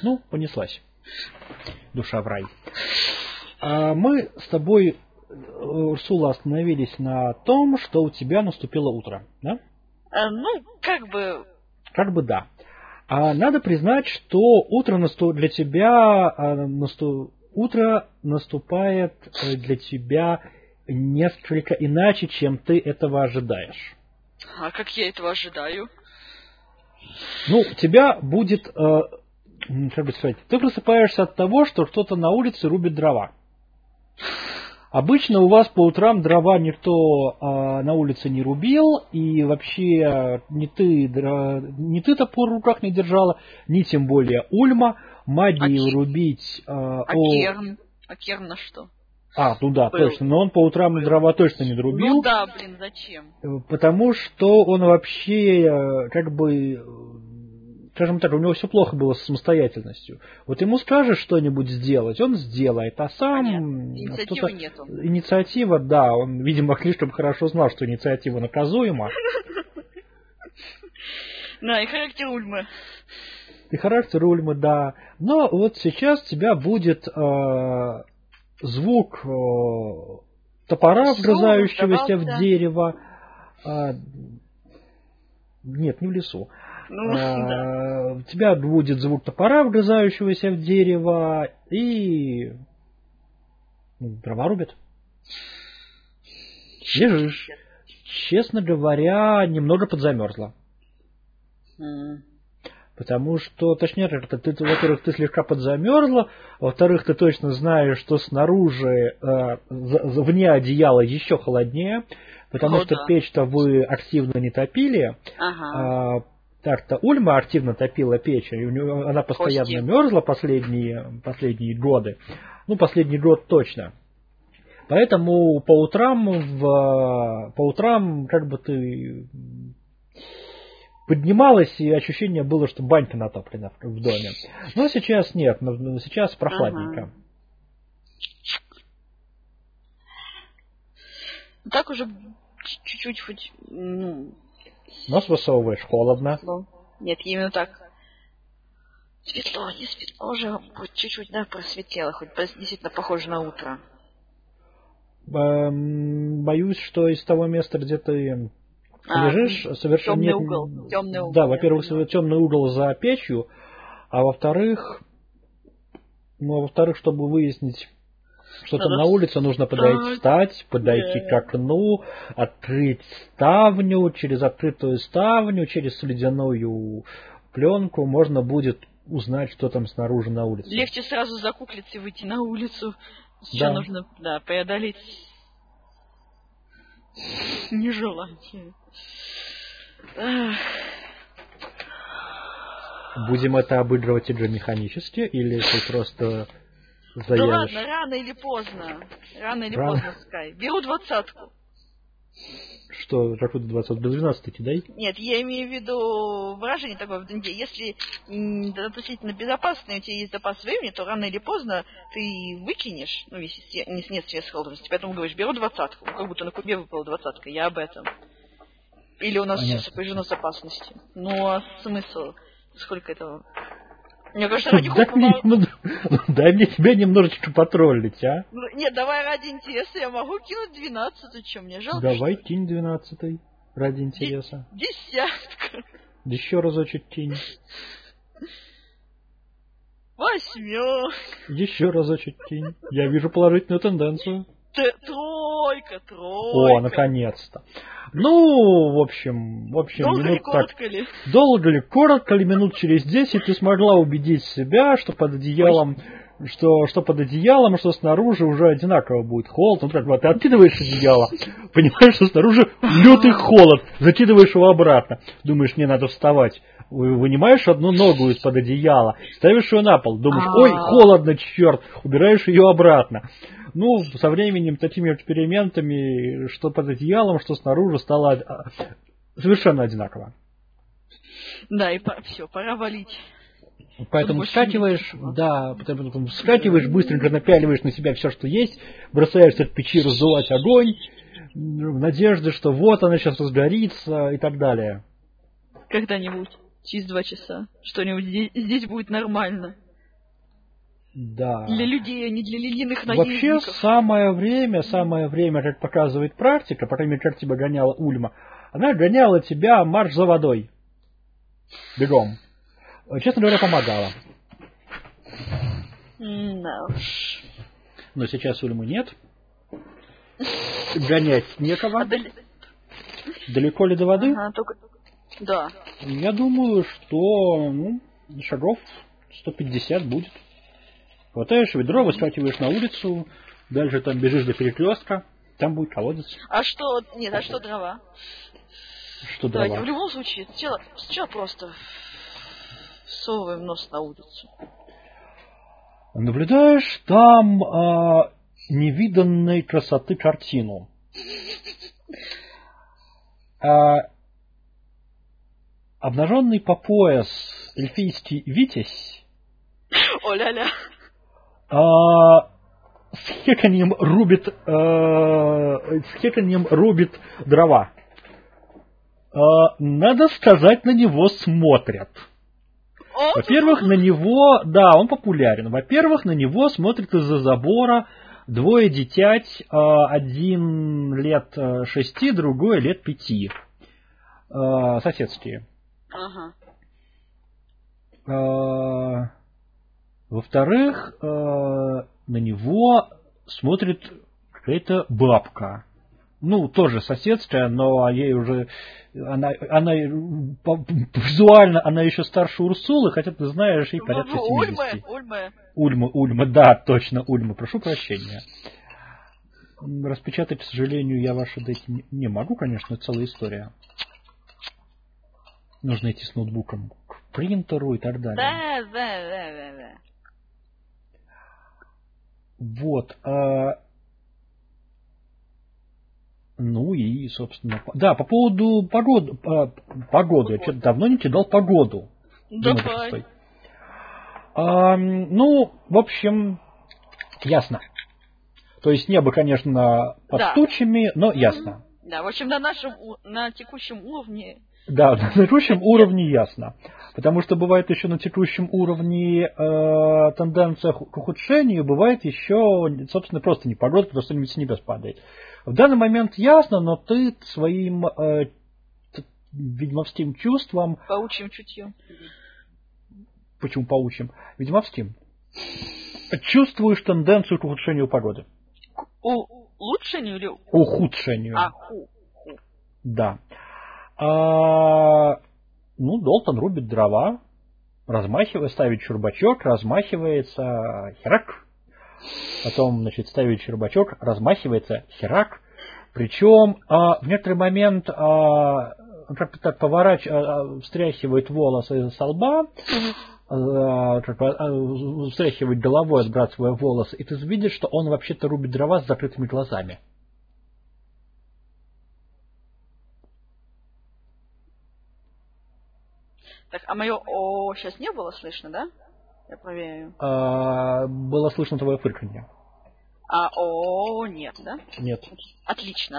Ну, понеслась. Душа в рай. Мы с тобой, Урсула, остановились на том, что у тебя наступило утро, да? Как бы да. Надо признать, что утро для тебя утро наступает для тебя несколько иначе, чем ты этого ожидаешь. А как я этого ожидаю? Ну, у тебя будет, как бы сказать, ты просыпаешься от того, что кто-то на улице рубит дрова. Обычно у вас по утрам дрова никто на улице не рубил, и вообще ни ты топор в руках не держала, ни тем более Ульма. Магии рубить... Керн на что? Ну да, точно, но он по утрам дрова точно не рубил. Ну да, зачем? Потому что он вообще, как бы... Скажем так, у него все плохо было с самостоятельностью. Вот ему скажешь что-нибудь сделать, он сделает, а сам... Инициативы нету. Инициатива, да, он, видимо, слишком хорошо знал, что инициатива наказуема. Да, и характер Ульмы. Да. Но вот сейчас у тебя будет звук топора, вгрызающегося в дерево. Нет, не в лесу. У тебя будет звук топора, вгрызающегося в дерево, и дрова рубят. Лежишь. Честно говоря, немного подзамерзла. Потому что, точнее, во-первых, ты слегка подзамерзла, во-вторых, ты точно знаешь, что снаружи, вне одеяла еще холоднее, потому что печь-то вы активно не топили. Так-то Ульма активно топила печь, и она постоянно мерзла последние годы. Ну, последний год точно. Поэтому по утрам как бы ты поднималась, и ощущение было, что банька натоплена в доме. Но сейчас нет, сейчас прохладненько. Так уже чуть-чуть хоть... Нос высовываешь, холодно. Нет, именно так. Светло, не светло уже, хоть чуть-чуть, да, просветлело, хоть действительно похоже на утро. Боюсь, что из того места, где ты лежишь, совершенно темный угол. Да, во-первых, темный угол за печью, а во-вторых, чтобы выяснить, что там на улице, нужно подойти к окну, открыть ставню, через открытую ставню, через ледяную пленку можно будет узнать, что там снаружи на улице. Легче сразу закуклиться и выйти на улицу. Еще нужно, преодолеть нежелание. Будем это обыгрывать уже механически, или ты просто... Да ладно, рано или поздно, Скай. Беру 20-ку. Что, какую 20? До 12 кидай? Нет, я имею в виду выражение такое в Дунде. Если относительно безопасно, у тебя есть запас времени, то рано или поздно ты выкинешь, если нет сверхсходности. Поэтому говоришь, беру 20-ку. Как будто на кубе выпала 20-ка. Я об этом. Или у нас все сопряжено с опасностью. Ну, а смысл? Сколько этого... Мне кажется, ради дай мне тебя немножечко потроллить, а? Нет, давай ради интереса, я могу кинуть 12-ю, что мне жалко. Давай кинь 12-й ради интереса. 10-ка. Еще разочек кинь. 8. Еще разочек кинь. Я вижу положительную тенденцию. Тройка. О, наконец-то. Ну, в общем... Долго ли, коротко ли, минут через 10 ты смогла убедить себя, что под одеялом, что снаружи уже одинаково будет холод. Ну, как бы ты откидываешь одеяло, понимаешь, что снаружи лютый холод, закидываешь его обратно. Думаешь, не надо вставать. Вынимаешь одну ногу из-под одеяла, ставишь ее на пол, думаешь, ой, холодно, черт, убираешь ее обратно. Ну, со временем, такими экспериментами, что под одеялом, что снаружи, стало совершенно одинаково. Да, и все, пора валить. Поэтому скативаешь, быстренько напяливаешь на себя все, что есть, бросаешься от печи раздувать огонь, в надежде, что вот она сейчас разгорится и так далее. Когда-нибудь, через 2 часа, что-нибудь здесь будет нормально. Да. Для людей, а не для ледяных наездников. Вообще, самое время, как показывает практика, по крайней мере, как тебя гоняла Ульма, она гоняла тебя марш за водой. Бегом. Честно говоря, помогала. Да уж. Но сейчас Ульмы нет. Гонять некого. Далеко ли до воды? Ага, только... Да. Я думаю, что шагов 150 будет. Хватаешь ведро, выскакиваешь на улицу, дальше там бежишь до перекрестка, там будет колодец. А что дрова? Что дрова? Давайте, в любом случае, сначала просто всовываем нос на улицу. Наблюдаешь там невиданной красоты картину. Обнаженный по пояс эльфийский витязь О-ля-ля. с хеканьем рубит дрова. Надо сказать, на него смотрят. Во-первых, на него, да, он популярен. Во-первых, на него смотрят из-за забора двое детять, один лет 6, другой лет 5. Соседские. Ага. Во-вторых, на него смотрит какая-то бабка. Ну, тоже соседская, но ей уже... Она визуально она еще старше Урсулы, хотя ты знаешь, ей порядка 70. Ульма, да, точно, Ульма. Прошу прощения. Распечатать, к сожалению, я ваши дать не могу, конечно, это целая история. Нужно идти с ноутбуком к принтеру и так далее. Да. Вот. Ну и, собственно... Да, по поводу погоды. Я что-то давно не кидал погоду. Давай. Ну, в общем, ясно. То есть небо, конечно, под тучами, но ясно. Да, в общем, на текущем уровне... Да, на текущем уровне ясно. Потому что бывает еще на текущем уровне тенденция к ухудшению, бывает еще, собственно, просто непогода, потому что что-нибудь с небес падает. В данный момент ясно, но ты своим ведьмовским чувством... Паучьим чутьем. Почему паучьим? Ведьмовским. Чувствуешь тенденцию к ухудшению погоды. Улучшению или... Ухудшению. Да. Долтон рубит дрова, ставит чурбачок, размахивается, херак. Потом, ставит чурбачок, размахивается, херак. Причем в некоторый момент как-то так встряхивает волосы со лба, встряхивает головой, отбрасывая волосы, и ты видишь, что он вообще-то рубит дрова с закрытыми глазами. Так, а мое «о» сейчас не было слышно, да? Я проверю. Было слышно твое фырканье. А «о» нет, да? Нет. Отлично.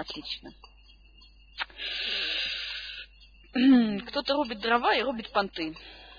Кто-то рубит дрова и рубит понты.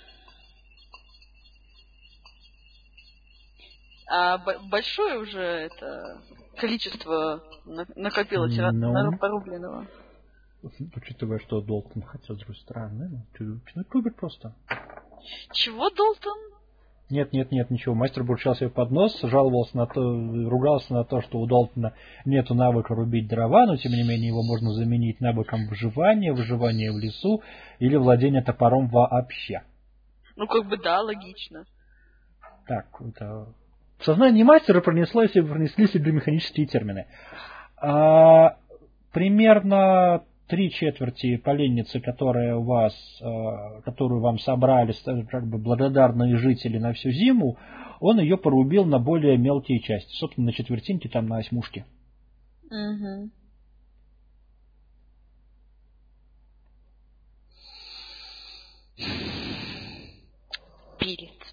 А большое уже это количество накопилось порубленного. Учитывая, что Долтон, хотя с другой стороны, рубит просто. Чего Долтон? Нет, ничего. Мастер бурчал себе под нос, жаловался ругался на то, что у Долтона нету навыка рубить дрова, но тем не менее его можно заменить навыком выживания в лесу или владения топором вообще. Ну, да, логично. Так, это... В сознании мастера пронеслись биомеханические термины. Примерно 3/4 поленницы, которую вам собрали благодарные жители на всю зиму, он ее порубил на более мелкие части. Собственно, на четвертинки, там на осьмушки. Угу. Перец.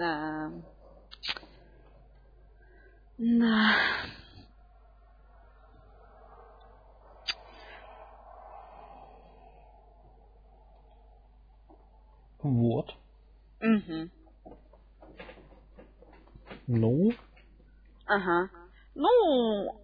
На. Вот. Угу. Ну? Ага. Ну,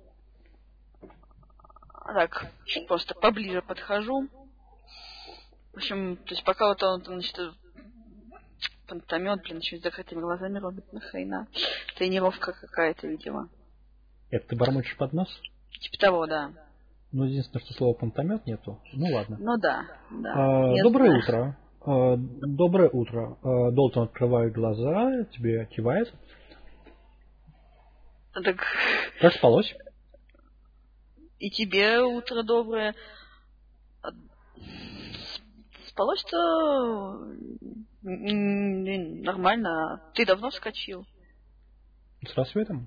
так, чуть просто поближе подхожу. В общем, то есть пока вот он там, значит, пантомет, блин, еще с закрытыми глазами робит, нахрена. Тренировка какая-то, видимо. Это ты бормочешь под нос? Типа того, да. Ну, единственное, что слова пантомет нету. Ну, ладно. Ну да. Доброе утро. Доброе утро. Долтон открывает глаза, тебе кивает. Так... Как спалось? И тебе утро доброе. Спалось-то нормально. Ты давно вскочил? С рассветом?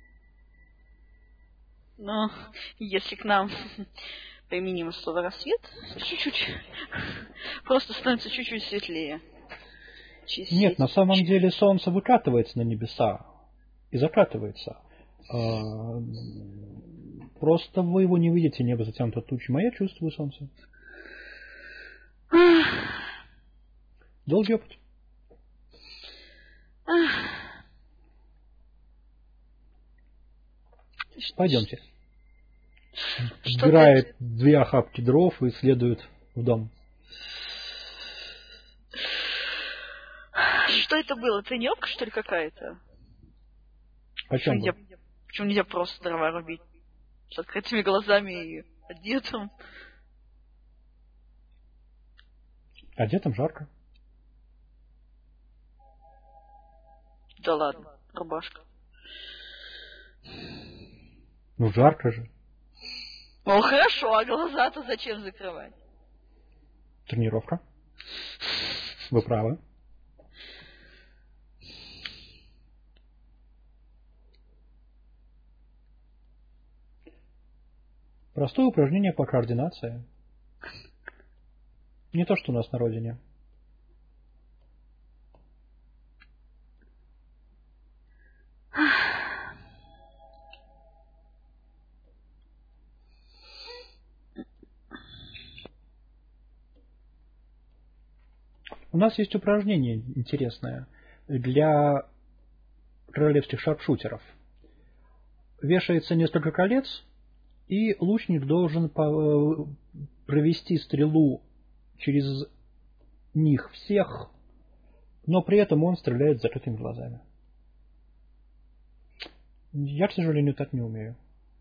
Ну, если к нам применимо слово рассвет, чуть-чуть, просто становится чуть-чуть светлее. Нет, на самом деле солнце выкатывается на небеса и закатывается. Просто вы его не видите, небо затянуто тучами, а я чувствую солнце. Долгий опыт. Пойдемте. Сбирает 2 охапки дров и следует в дом. Что это было? Тренировка, что ли, какая-то? Почему нельзя просто дрова рубить? С открытыми глазами и одетым. Одетым жарко. Да ладно, рубашка. Ну жарко же. Ну хорошо, а глаза-то зачем закрывать? Тренировка. Вы правы. Простое упражнение по координации. Не то, что у нас на родине. У нас есть упражнение интересное для королевских шарпшутеров. Вешается несколько колец, и лучник должен провести стрелу через них всех, но при этом он стреляет с закрытыми глазами. Я, к сожалению, так не умею.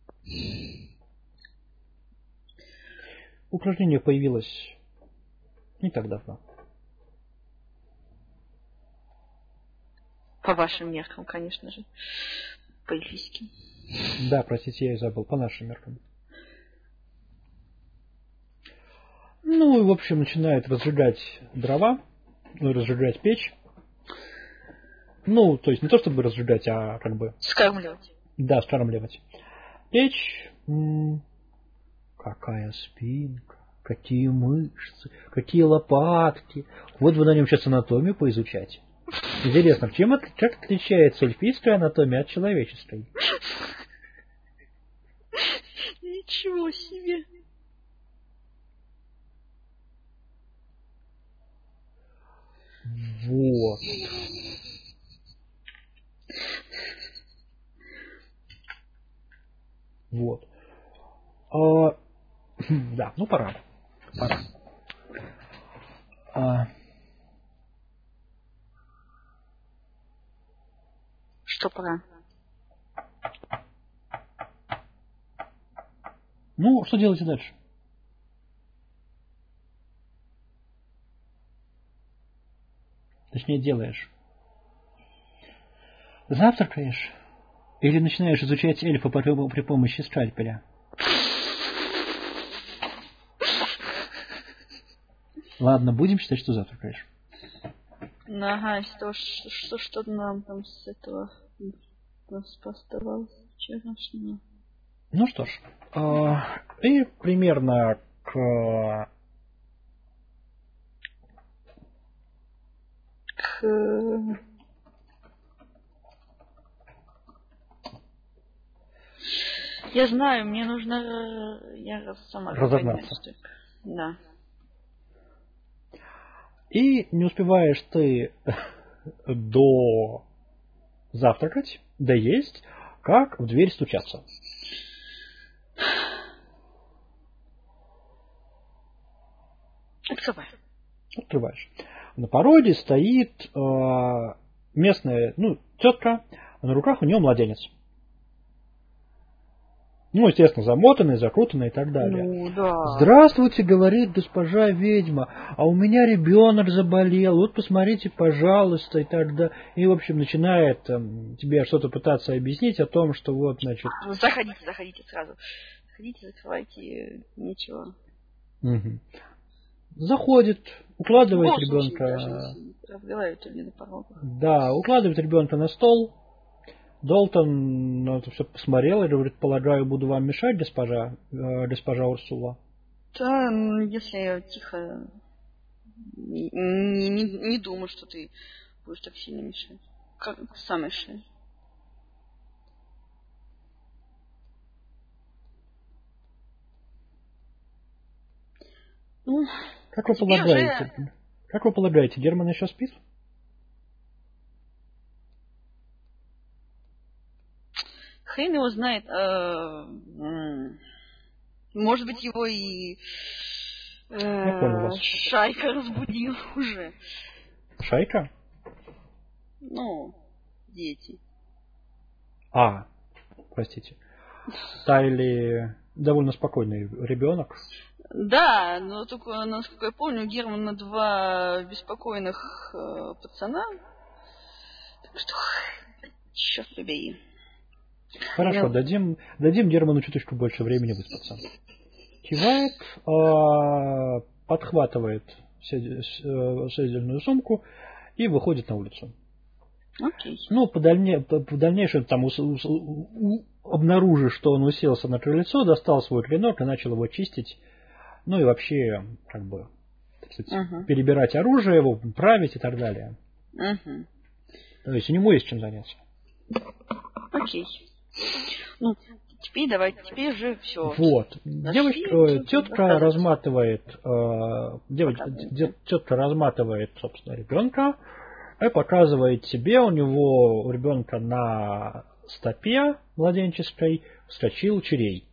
Упражнение появилось не так давно. По вашим меркам, конечно же. По эльфийским. Да, простите, я и забыл. По нашим меркам. Ну и, в общем, начинает разжигать дрова, разжигать печь. Ну, то есть не то, чтобы разжигать, а как бы... Скармливать. Да, скармливать. Печь... Какая спинка, какие мышцы, какие лопатки. Вот вы на нем сейчас анатомию поизучать. Интересно, как отличается эльфийская анатомия от человеческой? Ничего себе. Вот. Вот. Да, ну пора. Что пора? Ну, что делаете дальше? Точнее, делаешь. Завтракаешь? Или начинаешь изучать эльфа при помощи скальпеля? Ладно, будем считать, что завтракаешь. Ага, что нам там с этого оставалось вчерашнего. Ну что ж, и примерно к Я знаю, мне нужно... Я сама разогнаться. Да. И не успеваешь ты до завтракать, да есть, как в дверь стучаться. Открываешь. На пороге стоит местная, тетка, а на руках у нее младенец. Естественно, замотанный, закрутанный и так далее. Да. Здравствуйте, говорит госпожа ведьма, а у меня ребенок заболел, вот посмотрите, пожалуйста, и так далее. И, в общем, начинает тебе что-то пытаться объяснить о том, что вот, значит... Заходите сразу. Заходите, закрывайте, ничего. Угу. Заходит, укладывает ребенка... Разговаривает мне на порогах. Да, укладывает ребенка на стол. Долтон на это все посмотрел и говорит, полагаю, буду вам мешать, госпожа Урсула? Да, если я тихо не думаю, что ты будешь так сильно мешать. Как сам решай. Как вы полагаете, Герман еще спит? Хрен его знает. Может быть, его и Шайка разбудил уже. Шайка? Дети. Простите. Тайли довольно спокойный ребенок. Да, но только, насколько я помню, Германа 2 беспокойных пацана. Так что, черт побери. Хорошо, дадим Герману чуточку больше времени выспаться. Кивает, подхватывает седельную сумку и выходит на улицу. Окей. По дальнейшему там обнаружив, что он уселся на крыльцо, достал свой клинок и начал его чистить. И вообще, так сказать, перебирать оружие, его править и так далее. То есть у него есть чем заняться. Окей. Теперь же все. Вот. Тетка разматывает, собственно, ребенка и показывает себе, у ребенка на стопе младенческой вскочил чирей.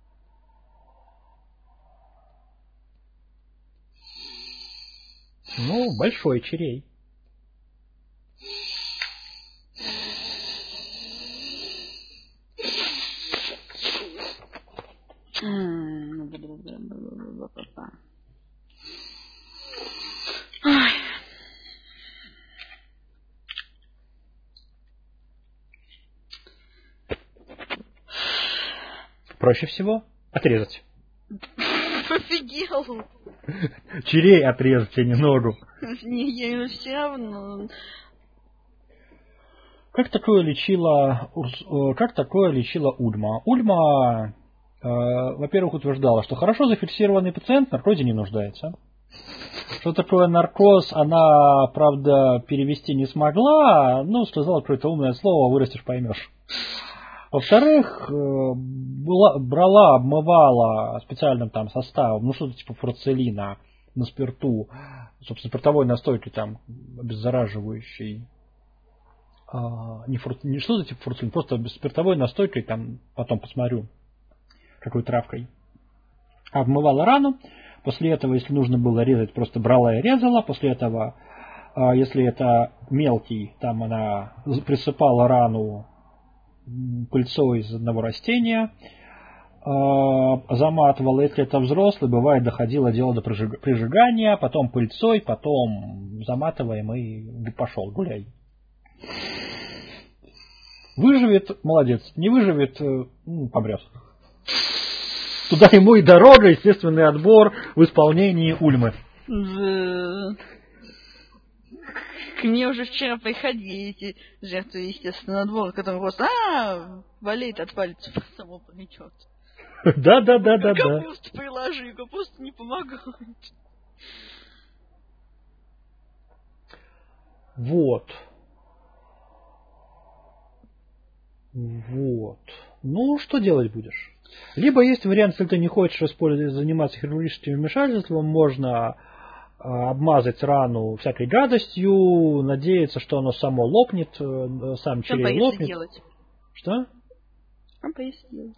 Большой чирей. Проще всего отрезать. Офигел. Чирей отрезать, а не ногу. Не, все равно. Как такое лечила Ульма? Ульма, во-первых, утверждала, что хорошо зафиксированный пациент в наркозе не нуждается. Что такое наркоз, она, правда, перевести не смогла, сказала какое-то умное слово, вырастешь, поймешь. Во-вторых, брала, обмывала специальным составом, что-то типа фурцелина на спирту, собственно, спиртовой настойкой обеззараживающей. Не что-то типа фурцелин, просто спиртовой настойкой, потом посмотрю, какой травкой. Обмывала рану. После этого, если нужно было резать, просто брала и резала. После этого, если это мелкий, она присыпала рану пыльцой из одного растения, заматывала. Если это взрослый, бывает, доходило дело до прижигания, потом пыльцой, потом заматываем и пошел, гуляй. Выживет, молодец. Не выживет, помрет. Туда ему и дорога, естественный отбор в исполнении Ульмы. К мне уже вчера приходили эти жертвы, естественно, на двор, который просто болеет от пальцев, само пройдет. Да. Капусту приложи, капуста не помогает. Вот. Что делать будешь? Либо есть вариант, если ты не хочешь заниматься хирургическим вмешательством, можно обмазать рану всякой гадостью, надеяться, что оно само лопнет, сам черей лопнет. Делать. Что? Компрессы делать.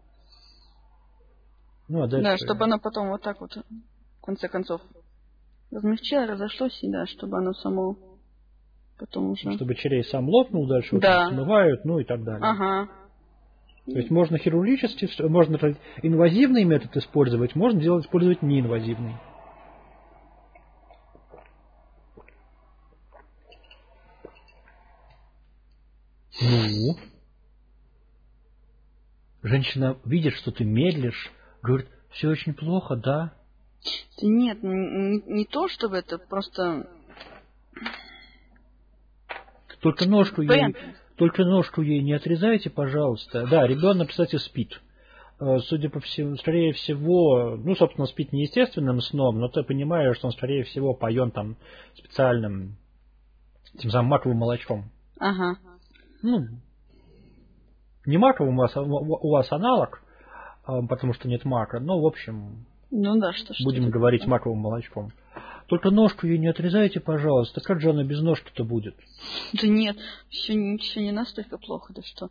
Ну, а дальше... Да, чтобы оно потом вот так вот, в конце концов, размягчило, разошлось, и да, чтобы оно само потом уже... Чтобы черей сам лопнул, дальше да. вот смывают, ну и так далее. Ага. То есть можно хирургически, можно инвазивный метод использовать, можно использовать неинвазивный. Ну? Женщина видит, что ты медлишь, говорит, все очень плохо, да? Да нет, не то, чтобы это просто... Только ножку ей не отрезайте, пожалуйста. Да, ребенок, кстати, спит. Судя по всему, скорее всего, ну, собственно, спит не естественным сном, но ты понимаешь, что он, скорее всего, поен там специальным, тем самым маковым молочком. Ага. Ну, не маковым у вас аналог, потому что нет мака, но, в общем, ну, да, будем говорить маковым молочком. Только ножку ей не отрезайте, пожалуйста. Как же она без ножки-то будет? Да нет, все не настолько плохо, да что.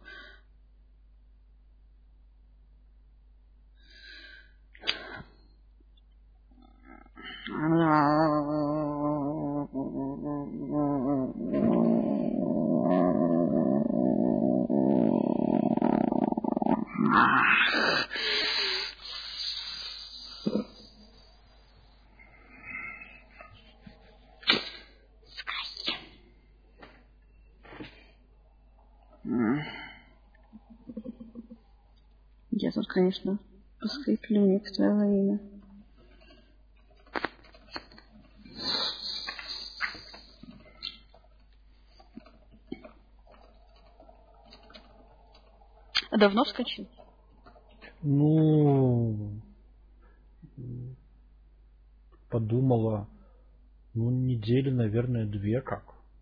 Я тут, конечно, поскреплю некоторое время. А давно вскочил? Ну, подумала, ну, недели, наверное, 2 как.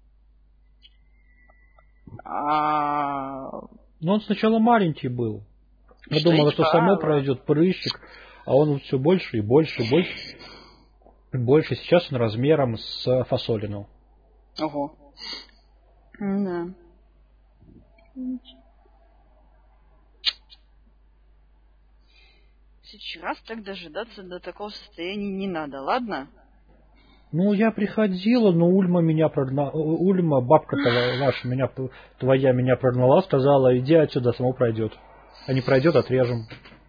Но он сначала маленький был. Я думала, что само пройдет прыщик, а он все больше и больше и больше. Больше. Сейчас он размером с фасолину. Ого. Да. Сейчас так дожидаться до такого состояния не надо, ладно? Ну, я приходила, но Ульма, бабка ваша, твоя меня прогнала, сказала, иди отсюда, само пройдет. А не пройдет, отрежем.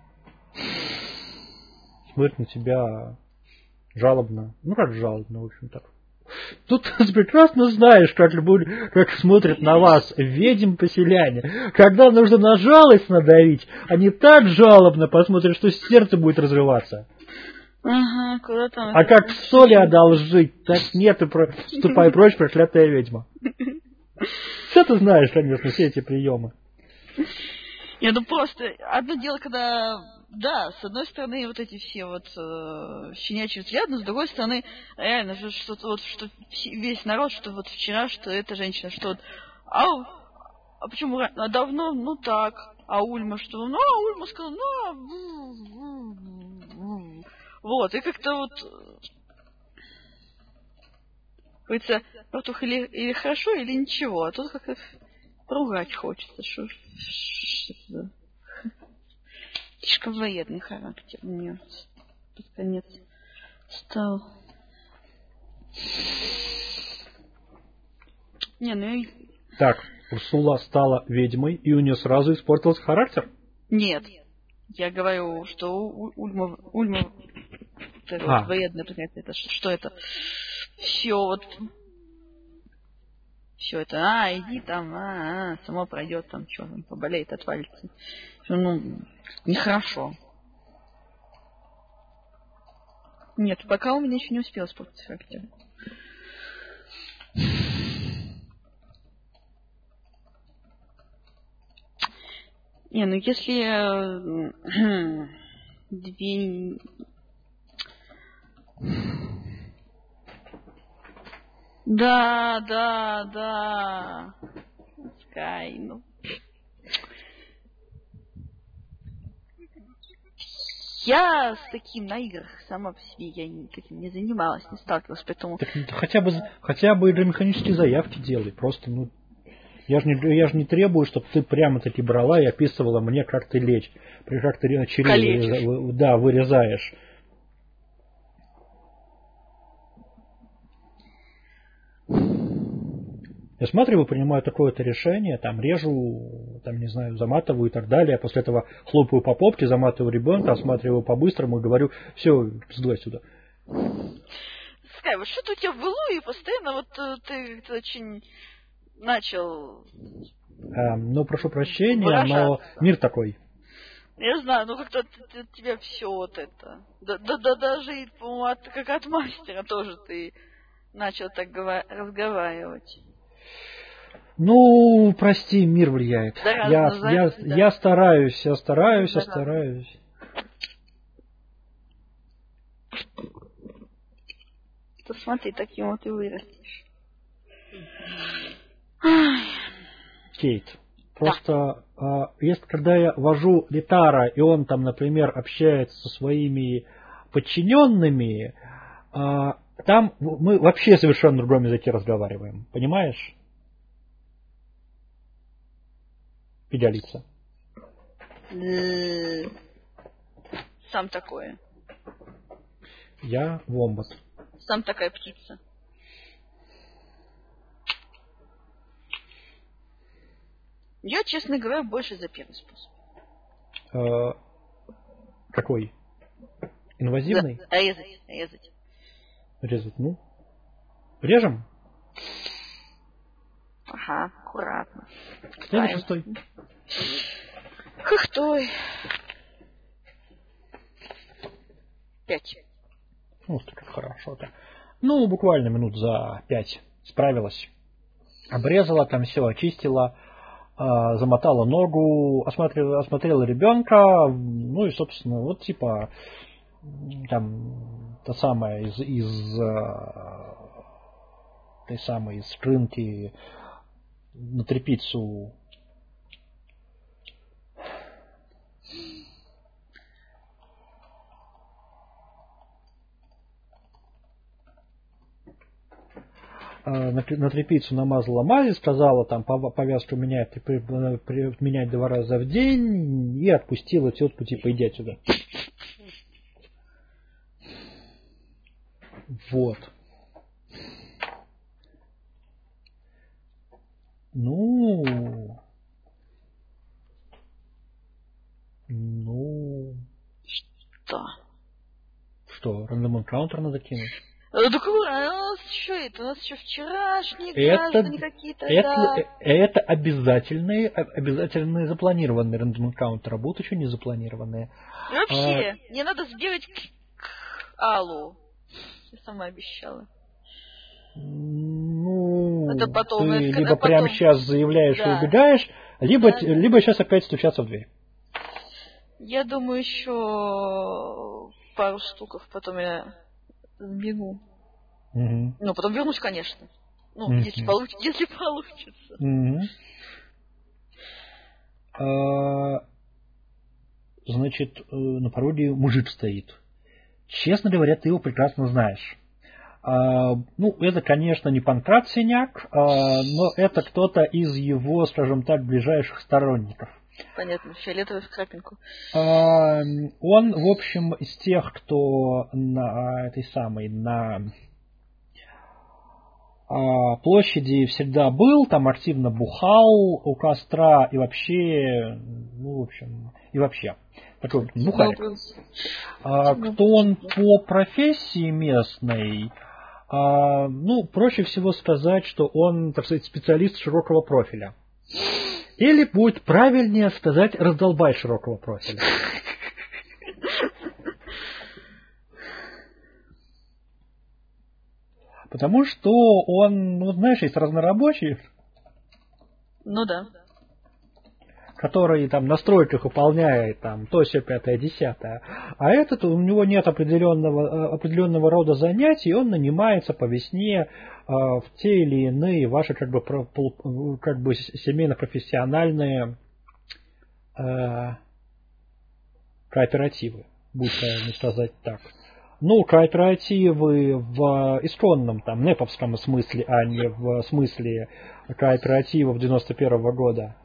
Смотрит на тебя жалобно. Ну, как жалобно, в общем, так. Тут ты прекрасно знаешь, как смотрят на вас ведьм-поселяне. Когда нужно на жалость надавить, они так жалобно посмотрят, что сердце будет разрываться. Ага, куда там? А как соли одолжить, так нет, и ступай прочь, проклятая ведьма. Все ты знаешь, конечно, все эти приемы. Я думаю, просто одно дело, когда, да, с одной стороны, вот эти все вот щенячьи взгляды, но с другой стороны, реально, что-то вот, что весь народ, что вот вчера, что эта женщина, что вот, а почему, а давно, ну так, а Ульма что, ну, а Ульма сказала, ну, вот, и как-то вот, говорится, Артух или хорошо, или ничего, а тут как-то ругать хочется, что это слишком военный характер у нее под конец стал. Не, ну и... Так, Урсула стала ведьмой, и у нее сразу испортился характер? Нет. Я говорю, что Ульма это вот военное понятие, это что это? Все вот... Все это, иди там, само пройдет, там, что там, поболеет, отвалится. Ну, нехорошо. Нет, пока у меня еще не успел испортить характер. Не, ну если две... Да. Скай, ну. Я с таким на играх сама по себе я таким не занималась, не сталкивалась, поэтому... Так, хотя бы механические заявки делай. Просто, я же не требую, чтобы ты прямо-таки брала и описывала мне, как ты лечь. Как ты череп вырезаешь. Я смотрю, принимаю такое-то решение, там режу, там, не знаю, заматываю и так далее. После этого хлопаю по попке, заматываю ребенка, осматриваю по-быстрому и говорю, все, сдувай сюда. Скай, вот что-то у тебя было, и постоянно вот ты очень начал... прошу прощения, но мир такой. Я знаю, как-то от тебя все вот это... Да даже, по-моему, как от мастера тоже ты начал так разговаривать. Прости, мир влияет. Да, я стараюсь. Посмотри, таким вот и вырастешь. Кейт, просто когда я вожу Литара, и он там, например, общается со своими подчиненными, там мы вообще совершенно другом языке разговариваем. Понимаешь? Педалица. Сам такое. Я вомбат. Сам такая птица. Я, честно говоря, больше за первый способ. Какой? Инвазивный? Резать. Резать, режем? Ага, аккуратно. Кто шестой? Хохтой. 5. Как хорошо-то. Буквально минут за 5 справилась. Обрезала там все, очистила, замотала ногу, осмотрела ребенка, и, собственно, там та самая из той самой скрынки на тряпицу на тряпицу намазала мазь, сказала, там повязку менять 2 раза в день, и отпустила тетку, иди отсюда. Вот. Что, рандом энкаунтер надо кинуть? Так у нас еще вчерашние граждане какие-то. Это обязательные запланированные рандом энкаунтеры, будут еще не запланированные. Вообще, мне надо сбегать к Аллу. Я сама обещала. Это потом. Ты либо прямо сейчас заявляешь и убегаешь, либо сейчас опять стучаться в дверь. Я думаю, еще пару штуков, потом я сбегу. Потом вернусь, конечно. Если получится. Значит, на пороге мужик стоит. Честно говоря, ты его прекрасно знаешь. Это, конечно, не Панкрат Синяк, но это кто-то из его, скажем так, ближайших сторонников. Понятно, фиолетовый в крапинку. Он, в общем, из тех, кто на площади всегда был, там активно бухал у костра и вообще, такой бухарик. Кто он по профессии местной, проще всего сказать, что он, так сказать, специалист широкого профиля. Или будет правильнее сказать раздолбай широкого профиля. Потому что он, есть разнорабочий. Да. Который там на стройках выполняет то, сё, 5, 10. А этот, у него нет определенного рода занятий, он нанимается по весне в те или иные ваши семейно-профессиональные кооперативы. будет правильно сказать так. Ну, кооперативы в исконном, там, неповском смысле, а не в смысле кооперативов 91-го года,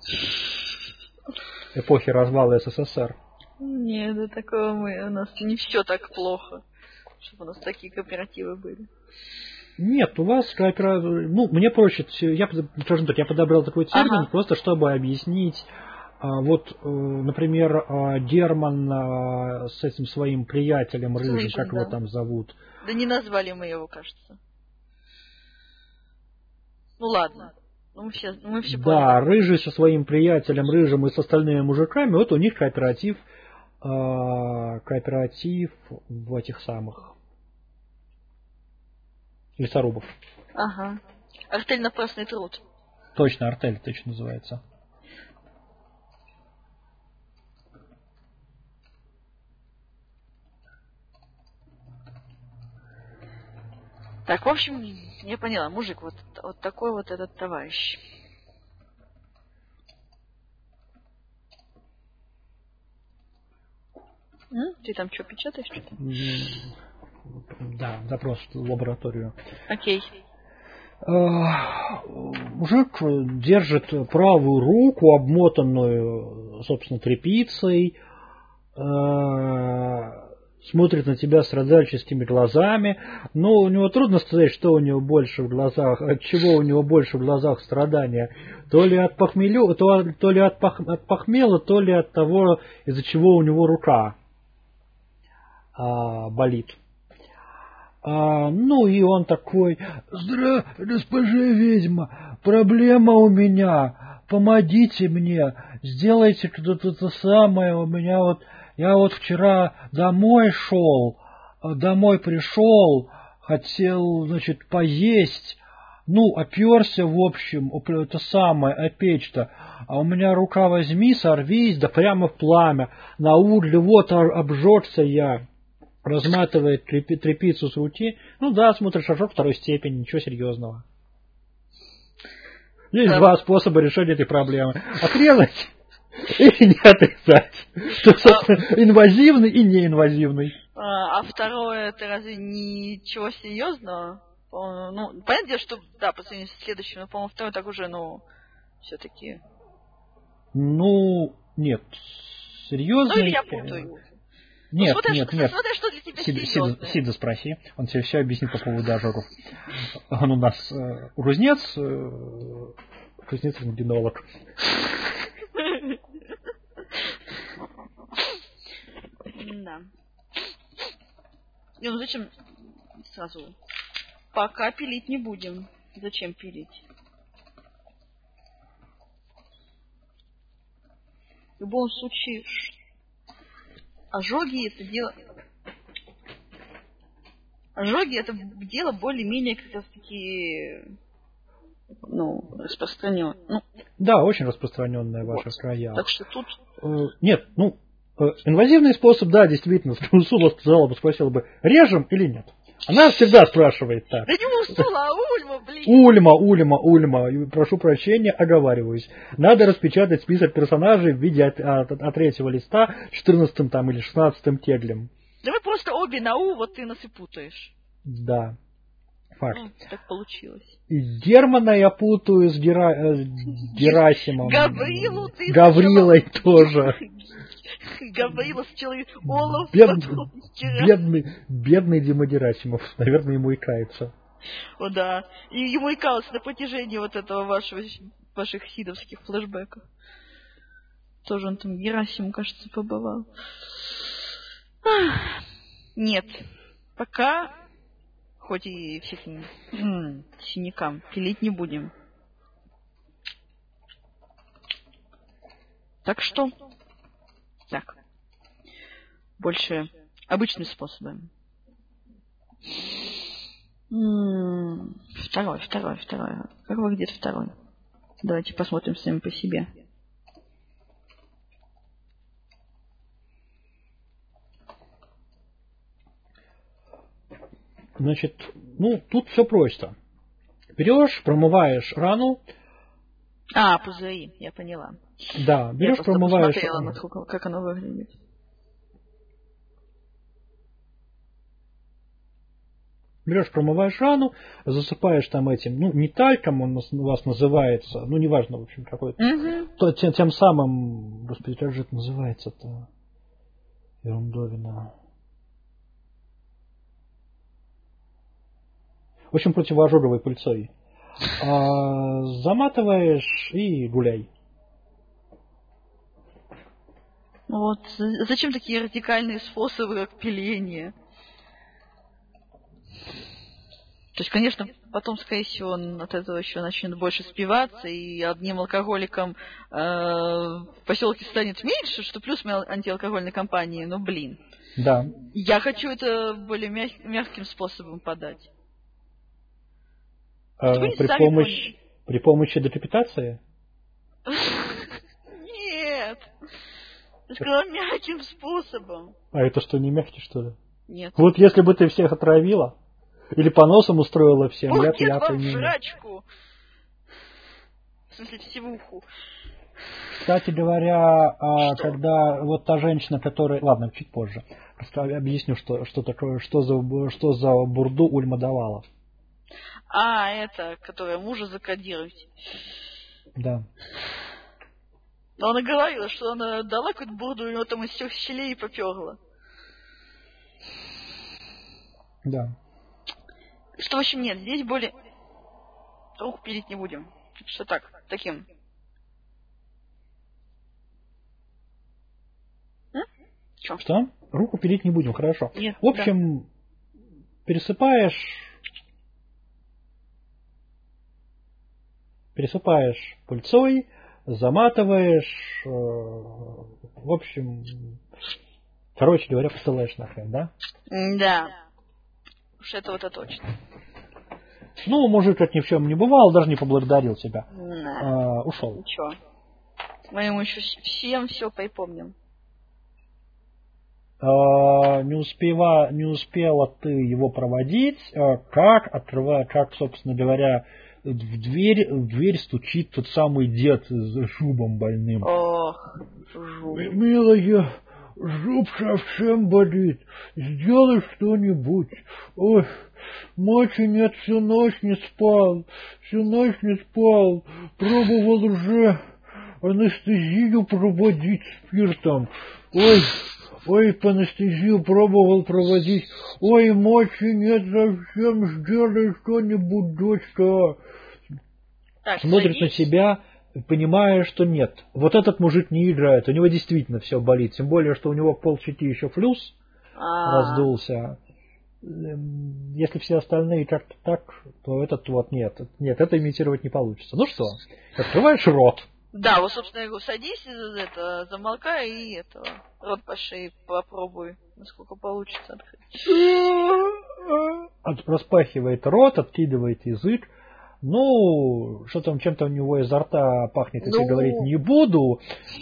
эпохи развала СССР. Нет, да такого у нас не все так плохо, чтобы у нас такие кооперативы были. Нет, у вас кооперативы... Ну, мне проще, скажем так, я подобрал такой термин, просто чтобы объяснить. Вот, например, Герман с этим своим приятелем рыжим, как его там зовут? Да не назвали мы его, кажется. Ну ладно. Мы все да, рыжий со своим приятелем рыжим и с остальными мужиками, вот у них кооператив в этих самых лесорубов. Ага. Артель напрасный труд. Точно, артель точно называется. Так, в общем, я поняла, мужик, вот такой вот этот товарищ. Ты там что, печатаешь что-то? Да, запрос в лабораторию. Окей. Мужик держит правую руку, обмотанную, собственно, тряпицей, смотрит на тебя страдальческими глазами, но у него трудно сказать, что у него больше в глазах, от чего у него больше в глазах страдания. То ли от похмела, то ли от того, из-за чего у него рука болит. Ну и он такой: госпожа ведьма, проблема у меня, помогите мне, сделайте что-то самое, у меня вот, я вот вчера домой пришел, хотел, значит, поесть, ну, оперся, в общем, это самое, о печь-то, а у меня рука возьми, сорвись, да прямо в пламя, на угле, вот обжегся я. Разматывает тряпицу с руки. Ну да, смотришь, ожог второй степени, ничего серьезного. Есть два способа решения этой проблемы: отрезать или не отрезать. Что, собственно, инвазивный и неинвазивный. А второе, это разве ничего серьезного? Ну, понятно, что да, по сравнению с следующим, но, по-моему, второе так уже, ну, все-таки. Ну, нет, серьезно. Ну или я путаю. Нет, смотря, нет. Смотря, что для тебя серьезное. Сида спроси, он тебе все объяснит по поводу ожогов. Он у нас кузнец рентгенолог. Да. Ну зачем сразу? Пока пилить не будем. Зачем пилить? В любом случае, ожоги это дело более-менее как раз таки, ну, распространенное. Ну, да, очень распространенное в ваших краях. Так что тут... Нет, ну, инвазивный способ, да, действительно, Сула сказала бы, спросила бы, режем или нет. Она всегда спрашивает так. Да не Урсула, а Ульма, блин. Ульма. Прошу прощения, оговариваюсь. Надо распечатать список персонажей в виде от третьего листа 14-м там или 16-м теглем. Да мы просто обе на У, вот ты нас и путаешь. Да. Факт. Ну, так получилось. И Германа я путаю с Герасимом. Гаврилу ты... Гаврилой тоже. Гаврила с человеком. Олаф бедный Дима Герасимов. Наверное, ему и кается. О, да. И ему и кался на протяжении вот этого ваших сидовских флешбеков. Тоже он там Герасим, кажется, побывал. Нет. Пока, хоть и всяким синякам, пилить не будем. Так что... Так. Больше обычным способом. Второй. Как выглядит второй? Давайте посмотрим сами по себе. Значит, ну, тут все просто. Берешь, промываешь рану. Пузыри, я поняла. Да, берешь, промываешь. Я посмотрела, как оно выглядит. Берешь, промываешь рану, засыпаешь там этим, не тальком он у вас называется, неважно, в общем, какой-то. То, тем самым, господи, как же это называется-то? Ерундовина. В общем, противоожоговой пыльцой. Заматываешь и гуляй. Вот. Зачем такие радикальные способы, как пиление? То есть, конечно, потом, скорее всего, он от этого еще начнет больше спиваться, и одним алкоголиком в поселке станет меньше, что плюс антиалкогольной кампании, блин. Да. Я хочу это более мягким способом подать. При помощи декапитации? Нет. Ты сказала мягким способом. А это что, не мягкий, что ли? Нет. Вот если бы ты всех отравила, или по носам устроила всем, я вам в жрачку. В смысле, в сивуху. Кстати говоря, когда вот та женщина, которая... Ладно, чуть позже. Объясню, что такое, что за бурду Ульма давала. Это, которая мужа закодировать. Да. Но она говорила, что она дала какую-то бурду, и у него там из всех щелей попёрло. Да. Что, в общем, нет, здесь более... Руку пилить не будем. Что так, таким. Что? Руку пилить не будем, хорошо. Нет, в общем, пересыпаешь пыльцой, заматываешь, в общем, короче говоря, посылаешь нахрен, да? Да. Уж это точно. Мужик как ни в чем не бывал, даже не поблагодарил тебя. Да. Ушел. Ничего. Мы ему еще всем все припомним. Не успела ты его проводить, как, собственно говоря, в дверь стучит тот самый дед с зубом больным. Ох, жук. Милая, зуб совсем болит. Сделай что-нибудь. Ой, мочи нет, всю ночь не спал. Пробовал уже анестезию проводить спиртом. Ой, по анестезию пробовал проводить. Ой, мочи нет совсем, сделай что-нибудь, дочка. Так, смотрит на себя, понимая, что нет. Вот этот мужик не играет, у него действительно все болит. Тем более, что у него полчети еще флюс раздулся. Если все остальные как-то так, то этот вот нет. Нет, это имитировать не получится. Ну что, открываешь рот. Да, вот, собственно, я говорю, садись, замолкай и рот по шее попробуй, насколько получится открыть. Распахивает рот, откидывает язык. Что там, чем-то у него изо рта пахнет, если говорить не буду.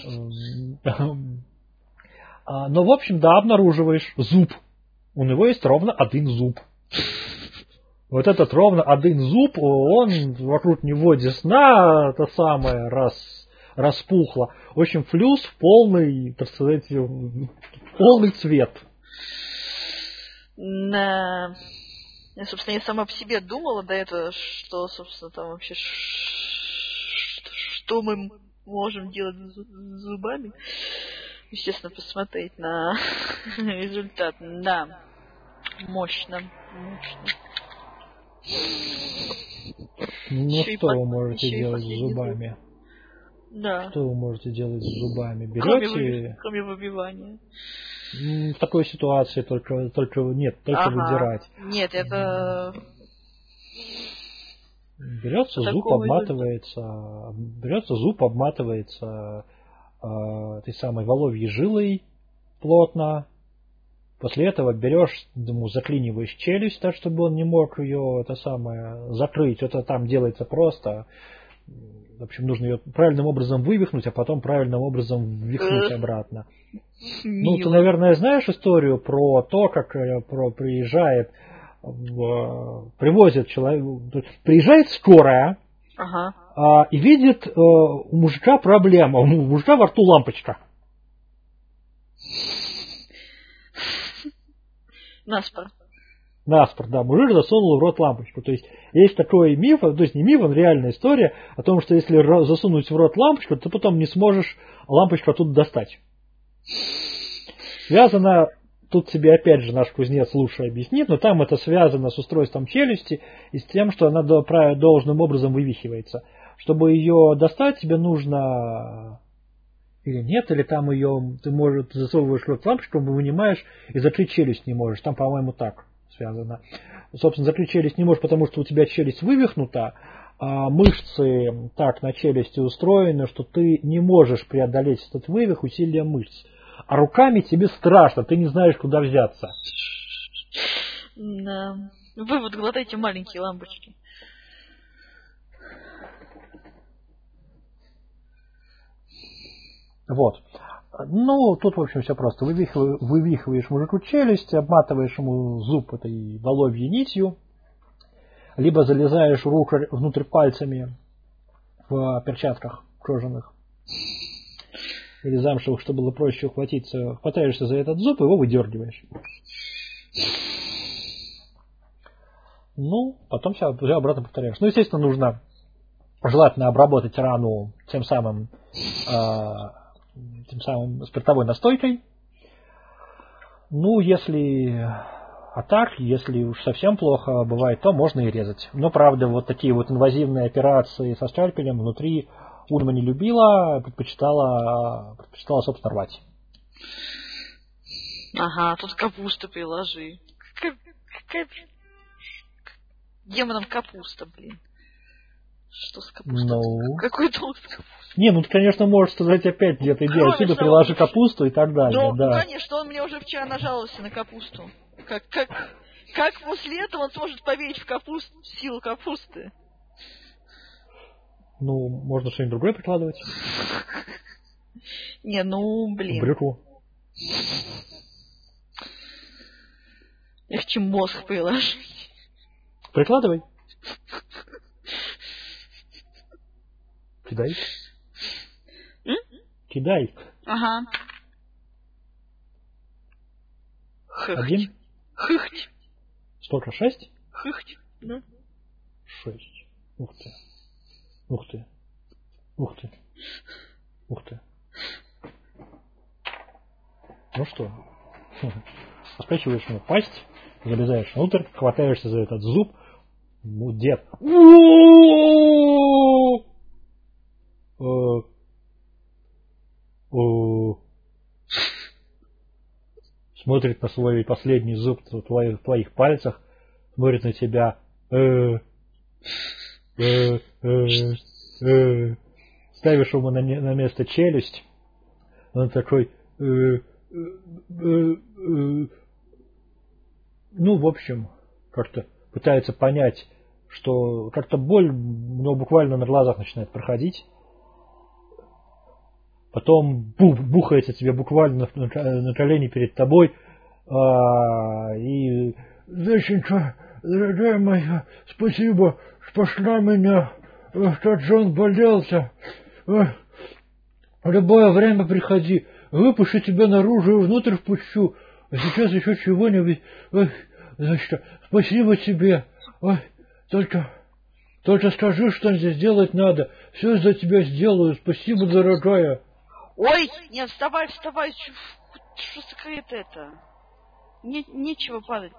Но, в общем, да, обнаруживаешь зуб. У него есть ровно один зуб. Вот этот ровно один зуб, он вокруг него десна, то самое, распухла. В общем, флюс в полный, так сказать, полный цвет. Я, собственно, я сама по себе думала до этого, что, собственно, там вообще, что мы можем делать с зубами. Естественно, посмотреть на результат. Да, мощно. Что вы можете делать с зубами? Да. Что вы можете делать с зубами? Берете... Кроме выбивания. В такой ситуации только выдирать. Нет, это... Берется зуб, обматывается этой самой воловьей жилой плотно. После этого берешь, заклиниваешь челюсть так, чтобы он не мог ее закрыть. Это там делается просто. В общем, нужно ее правильным образом вывихнуть, а потом правильным образом ввихнуть обратно. Ты, наверное, знаешь историю про то, как привозят человека, приезжает скорая, и видит у мужика проблема, у мужика во рту лампочка. Наспор. наспор, да, мужик засунул в рот лампочку. То есть такой миф, то есть не миф, а реальная история о том, что если засунуть в рот лампочку, то потом не сможешь лампочку оттуда достать. Связано, тут тебе опять же наш кузнец лучше объяснит, но там это связано с устройством челюсти и с тем, что она должным образом вывихивается. Чтобы ее достать, тебе нужно... Или нет, или там ее, ты засовываешь в рот лампочку, вынимаешь и закрыть челюсть не можешь. Там, по-моему, так связано. Собственно, закрыть челюсть не можешь, потому что у тебя челюсть вывихнута, а мышцы так на челюсти устроены, что ты не можешь преодолеть этот вывих усилием мышц. А руками тебе страшно, ты не знаешь, куда взяться. Да. Вы вот глотаете маленькие лампочки. Вот. Ну, тут, в общем, все просто. Вывихиваешь мужику челюсть, обматываешь ему зуб этой воловьей нитью, либо залезаешь внутрь пальцами в перчатках кожаных или замшевых, чтобы было проще ухватиться, хватаешься за этот зуб и его выдергиваешь. Ну, потом все обратно повторяешь. Ну, естественно, нужно желательно обработать рану тем самым спиртовой настойкой. Ну, если уж совсем плохо бывает, то можно и резать. Но, правда, вот такие вот инвазивные операции со скальпелем внутри Урма не любила, предпочитала, собственно, рвать. Ага, тут капусту приложи. Демонам капуста, блин. Что с капустой? Ну... Какой толк с капустой? Не, ну ты, конечно, можешь сказать опять, где ты иди отсюда, приложи капусту и так далее. Ну, да. конечно, он мне уже вчера нажаловался на капусту. Как после этого он сможет поверить в силу капусты? Ну, можно что-нибудь другое прикладывать. Не, ну, блин. Брюкву. Легче мозг приложить. Прикладывай. Кидай. Кидай. Ага. Хыхть. 1. Хыхть. Сколько? 6? Хыхть. Да. 6. Ух ты. Ух ты. Ух ты. Ух ты. Ну что? Распечиваешь ему пасть, залезаешь внутрь, хватаешься за этот зуб. Ну, дед. Смотрит на свой последний зуб в твоих пальцах, смотрит на тебя. Ставишь ему на место челюсть. Он такой. Ну, в общем, как-то пытается понять, что как-то боль, но буквально на глазах начинает проходить. Потом бухается тебе буквально на колени перед тобой. И доченька, дорогая моя, спасибо, что пошла меня. Тот Джон болелся. В любое время приходи. Выпущу тебя наружу и внутрь впущу. А сейчас еще чего-нибудь. Значит, спасибо тебе. Ой, только скажи, что здесь делать надо. Все за тебя сделаю. Спасибо, дорогая. Ой, нет, вставай. Что закрыто это? Нечего падать.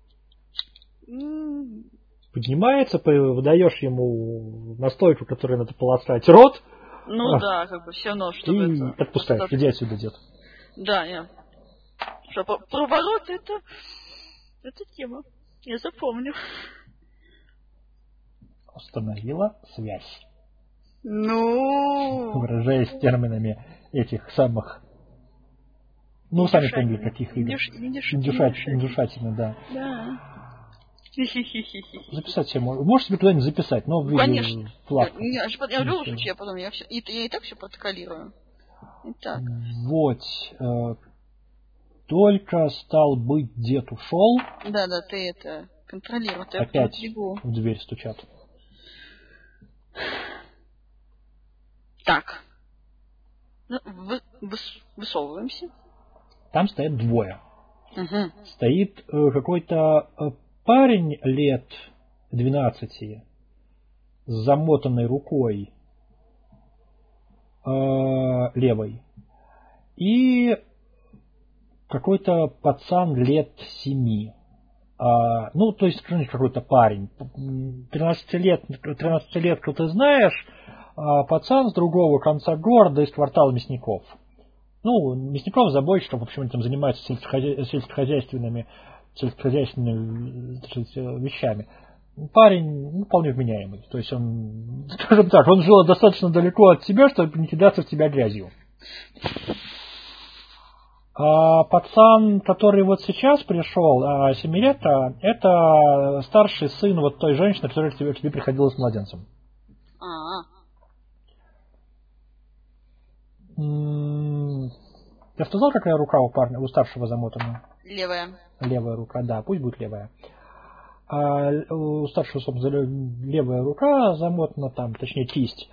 Поднимается, выдаешь ему настойку, которой надо полоскать рот. Ну да, как бы все равно, чтобы и это... отпускаешь. Иди отсюда, дед. Да, нет. Что, проворот это тема. Я запомню. Установила связь. Ну... Выражаясь терминами этих самых... Ну, сами поняли, каких игр. Индюшатина, да. Да. Записать себе можно. Можешь себе куда-нибудь записать, но в виде конечно. флаг. Я в любом случае, я потом я и так все протоколирую. Итак. Вот. Только стал быть, дед ушел. Да, ты это контролируй. Опять в дверь стучат. Так. Высовываемся. Там стоят двое. Угу. Стоит какой-то парень лет 12 с замотанной рукой левой и какой-то пацан лет 7. Ну, то есть, какой-то парень. 13-летку ты знаешь, пацан с другого конца города из квартала мясников. Ну, мясников, забойщиков, в общем, они там занимаются сельскохозяйственными вещами. Парень вполне вменяемый. То есть он, скажем так, он жил достаточно далеко от тебя, чтобы не кидаться в тебя грязью. А пацан, который вот сейчас пришел, 7 лет, это старший сын вот той женщины, которая к тебе приходила с младенцем. Я сказал, какая рука у парня, у старшего замотана? Левая. Левая рука, да, пусть будет левая. У старшего, собственно, левая рука замотана там, точнее кисть.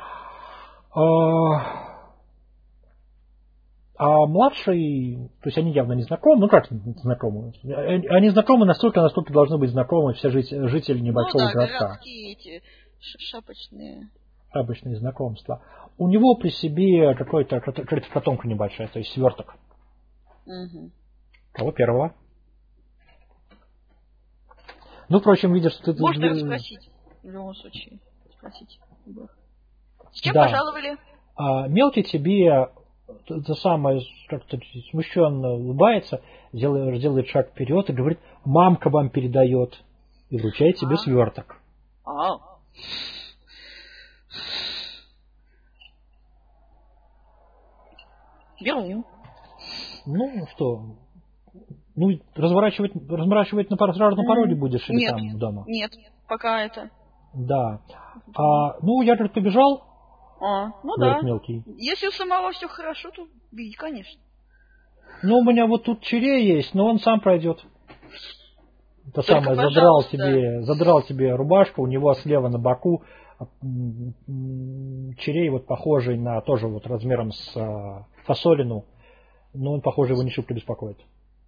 А младший, то есть они явно не знакомы, ну как знакомы? Они знакомы настолько, насколько должны быть знакомы все жители небольшого городка. Городские эти шапочные знакомства. У него при себе какая-то котомка небольшая, то есть сверток. Угу. Кого первого? Ну, впрочем, видишь, что ты... Можно спросить, в любом случае. Спросить. С чем пожаловали? Мелкий тебе... Это самое, как-то смущенно улыбается, делает шаг вперед и говорит: мамка вам передает. И вручает тебе сверток. Беру. Ну что, разворачивать сразу на пороге будешь или там дома? Нет, пока это. Да. Я же побежал. Да. Мелкий. Если у самого все хорошо, то беги, конечно. Ну, у меня вот тут Чирей есть, но он сам пройдет. Это самое, задрал тебе рубашку, у него слева на боку Чирей вот похожий на тоже вот размером с фасолину, но он, похоже, его не шибко беспокоит.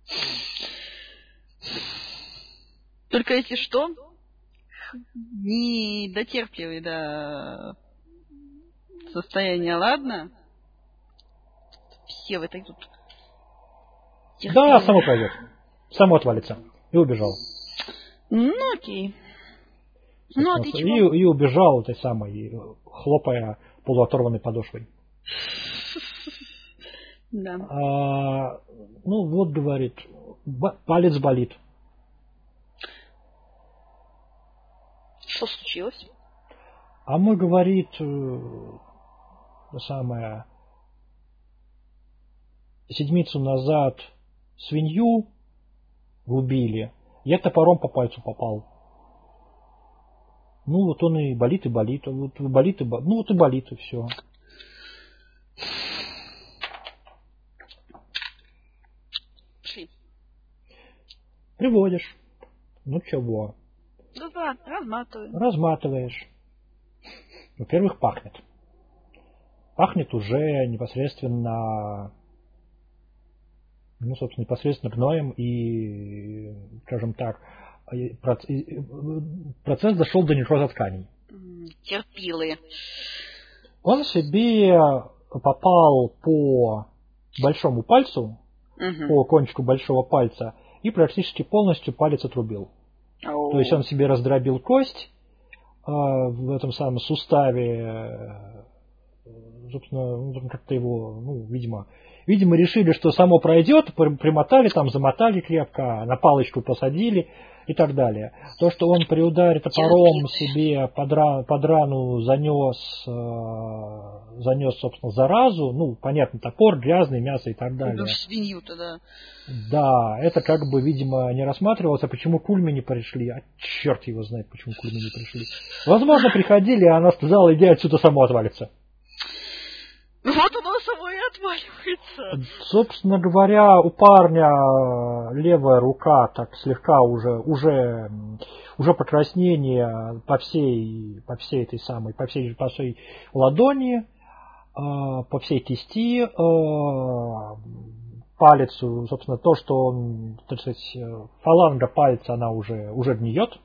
Только если что, не дотерпливый до состояния, ладно? Все в этой тут... Да, само пройдет. Само отвалится. И убежал. Ну, окей. И убежал этой самой, хлопая полуоторванной подошвой. Да. Вот, говорит, палец болит. Что случилось? А мы, говорит, седмицу назад свинью убили. Я топором по пальцу попал. Ну, вот он и болит, и болит. Вот болит, и болит. Ну, вот и болит, и все. Шли. Приводишь. Ну, чего? Да, разматываю. Разматываешь. Во-первых, пахнет. Пахнет уже непосредственно гноем и, скажем так, процесс дошел до некроза тканей. Терпилы. Он себе попал по большому пальцу, по кончику большого пальца, и практически полностью палец отрубил. То есть он себе раздробил кость в этом самом суставе, собственно, как-то его, видимо, решили, что само пройдет, примотали там, замотали крепко, на палочку посадили и так далее. То, что он при ударе топором себе под рану занес, собственно, заразу, понятно, топор, грязный, мясо и так далее. Свинью-то, да. Да, это как бы, видимо, не рассматривалось, а почему кульми не пришли? А черт его знает, почему кульми не пришли. Возможно, приходили, а она сказала: иди отсюда, само отвалится. Вот оно само и отваливается. Собственно говоря, у парня левая рука так слегка уже покраснение по всей ладони, по всей кисти, палец, собственно, то, что он, так сказать, фаланга пальца, она уже гниет.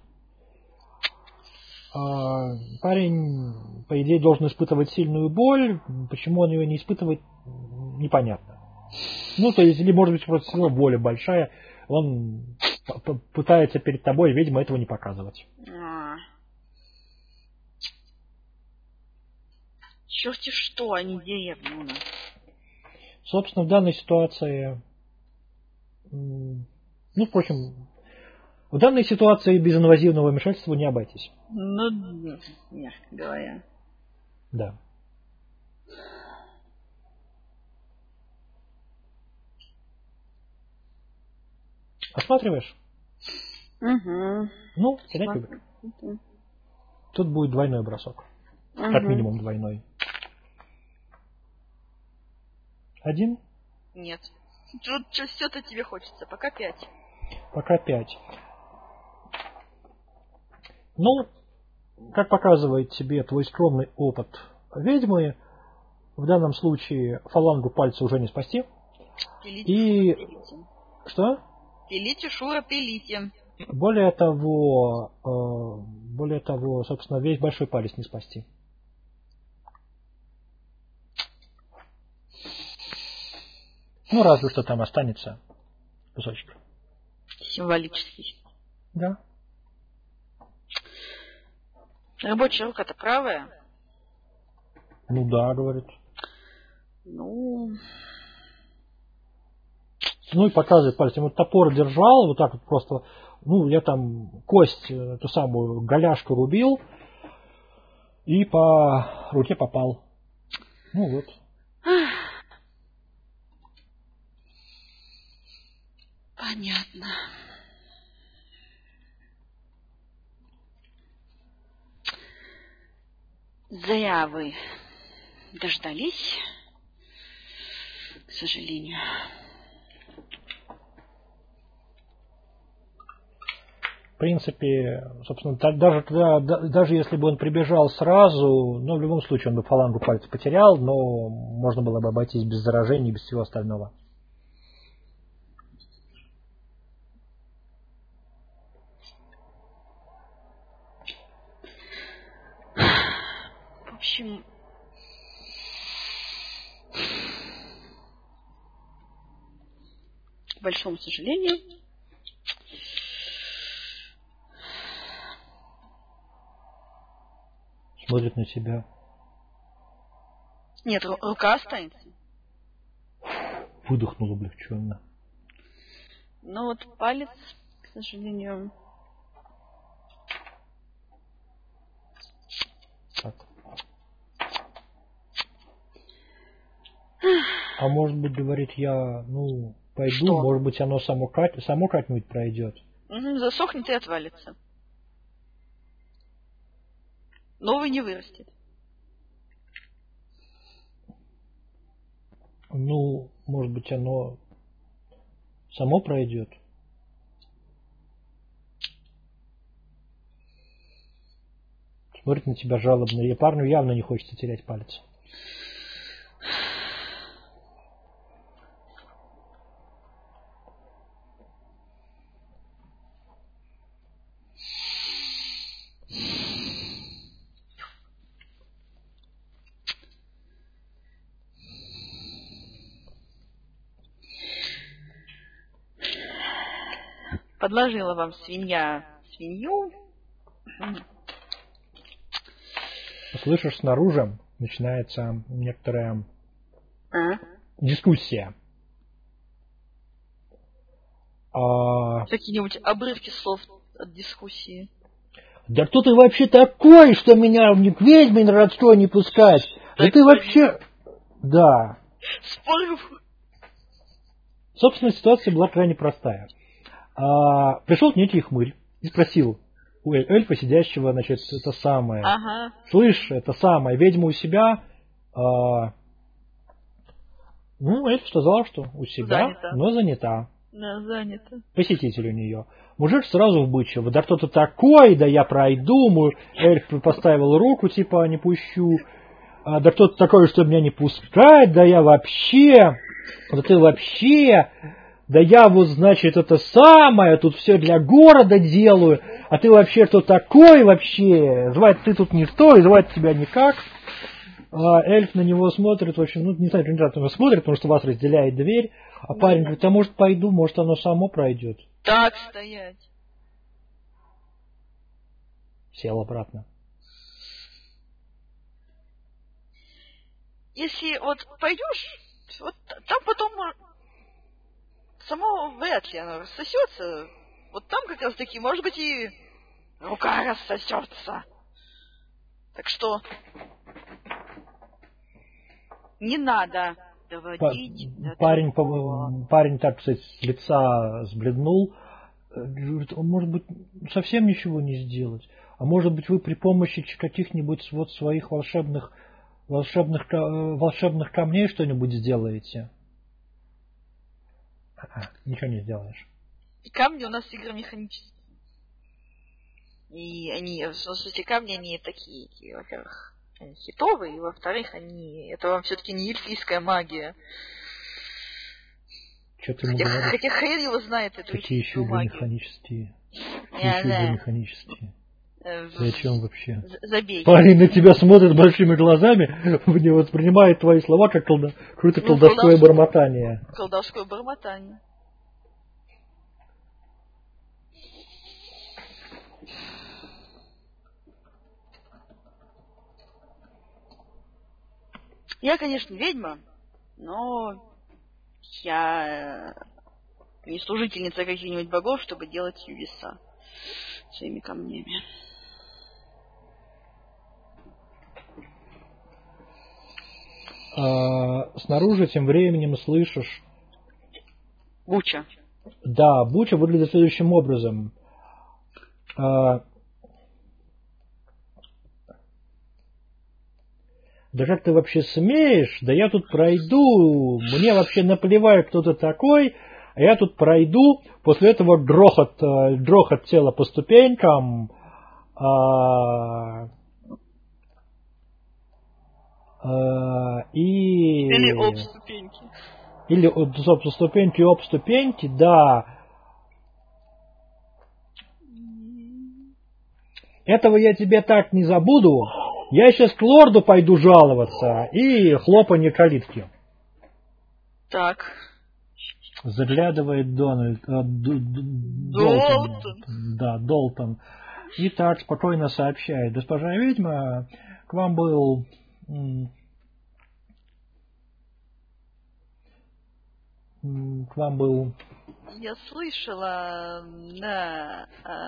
Парень, по идее, должен испытывать сильную боль. Почему он ее не испытывает, непонятно. Ну, то есть, или, может быть, просто сила боли большая. Он пытается перед тобой, видимо, этого не показывать. Черти что, а не деревня у нас. Собственно, в данной ситуации... Ну, впрочем, в данной ситуации без инвазивного вмешательства не обойтись. Ну, мягко говоря. Да. Осматриваешь? Угу. Ну, кидай кубик. Тут будет двойной бросок. Как минимум двойной. 1? Нет. Тут все-то тебе хочется. Пока 5. Пока 5. Ну, как показывает тебе твой скромный опыт ведьмы, в данном случае фалангу пальца уже не спасти. Пилите, пилите. Что? Пилите, Шура, пилите. Более того, собственно, весь большой палец не спасти. Ну, разве что там останется кусочек. Символический. Да. Рабочая рука-то правая? Ну да, говорит. Ну и показывает пальцем. Вот топор держал, вот так вот просто, ну, я там кость, эту самую голяшку рубил, и по руке попал. Ну вот. Понятно. Зря вы дождались, к сожалению. В принципе, собственно, даже если бы он прибежал сразу, но в любом случае он бы фалангу пальца потерял, но можно было бы обойтись без заражений и без всего остального. В общем, к большому сожалению, смотрит на тебя. Нет, рука останется. Выдохнул облегченно. Но вот палец, к сожалению. Так. А может быть, говорит, я, пойду, что? Может быть, оно само как-нибудь пройдет. Засохнет и отвалится. Новый не вырастет. Ну, может быть, оно само пройдет. Смотрит на тебя жалобно. И парню явно не хочется терять палец. Подложила вам свинью. Слышишь, снаружи начинается некоторая дискуссия. Какие-нибудь обрывки слов от дискуссии. Да кто ты вообще такой, что меня к ведьме на родство не пускать? Да ты вообще... Да. Спорю. Собственно, ситуация была крайне простая. Пришел некий хмырь и спросил у эльфа, сидящего, значит, это самое. Ага. Слышь, это самое, ведьма у себя. Эльф сказал, что у себя, занята. Но занята. Да, занята. Посетитель у нее. Мужик сразу в бычьего. Да кто-то такой, да я пройду. Эльф поставил руку, типа, не пущу. Да кто-то такой, что меня не пускать, да я вообще... Да ты вообще... Да я вот, значит, это самое, тут все для города делаю, а ты вообще кто такой вообще? Звать ты тут никто, и звать тебя никак. Эльф на него смотрит, в общем, ну, не знаю, он смотрит, потому что вас разделяет дверь, а парень говорит, а может пойду, может оно само пройдет. Так стоять. Сел обратно. Если вот пойдешь, вот там потом само вряд ли оно рассосется. Вот там как раз таки, может быть, и рука рассосется. Так что не надо доводить до того. Парень так, кстати, с лица сбледнул. Говорит, он, может быть, совсем ничего не сделать. А может быть, вы при помощи каких-нибудь вот своих волшебных камней что-нибудь сделаете? Ничего не сделаешь. И камни у нас игромеханические. И они, в смысле, камни, они такие, во-первых, они хитовые, и во-вторых, это вам все-таки не эльфийская магия. Что ты ему говоришь? Хотя хрен его знает эту какие еще механические. Механические. Зачем вообще? Забей. Парень на тебя смотрит большими глазами, не воспринимает твои слова как какое-то колдовское бормотание. Колдовское бормотание. Я, конечно, ведьма, но я не служительница каких-нибудь богов, чтобы делать чудеса своими камнями. Снаружи тем временем слышишь... Буча. Да, Буча выглядит следующим образом. Да как ты вообще смеешь? Да я тут пройду. Мне вообще наплевать, кто ты такой. А я тут пройду. После этого грохот тела по ступенькам. Или об ступеньки. Или об ступеньки, да. Этого я тебе так не забуду. Я сейчас к лорду пойду жаловаться. И хлопанье калитки. Так. Заглядывает Долтон. И так спокойно сообщает. Госпожа ведьма, к вам был... Я слышала, да...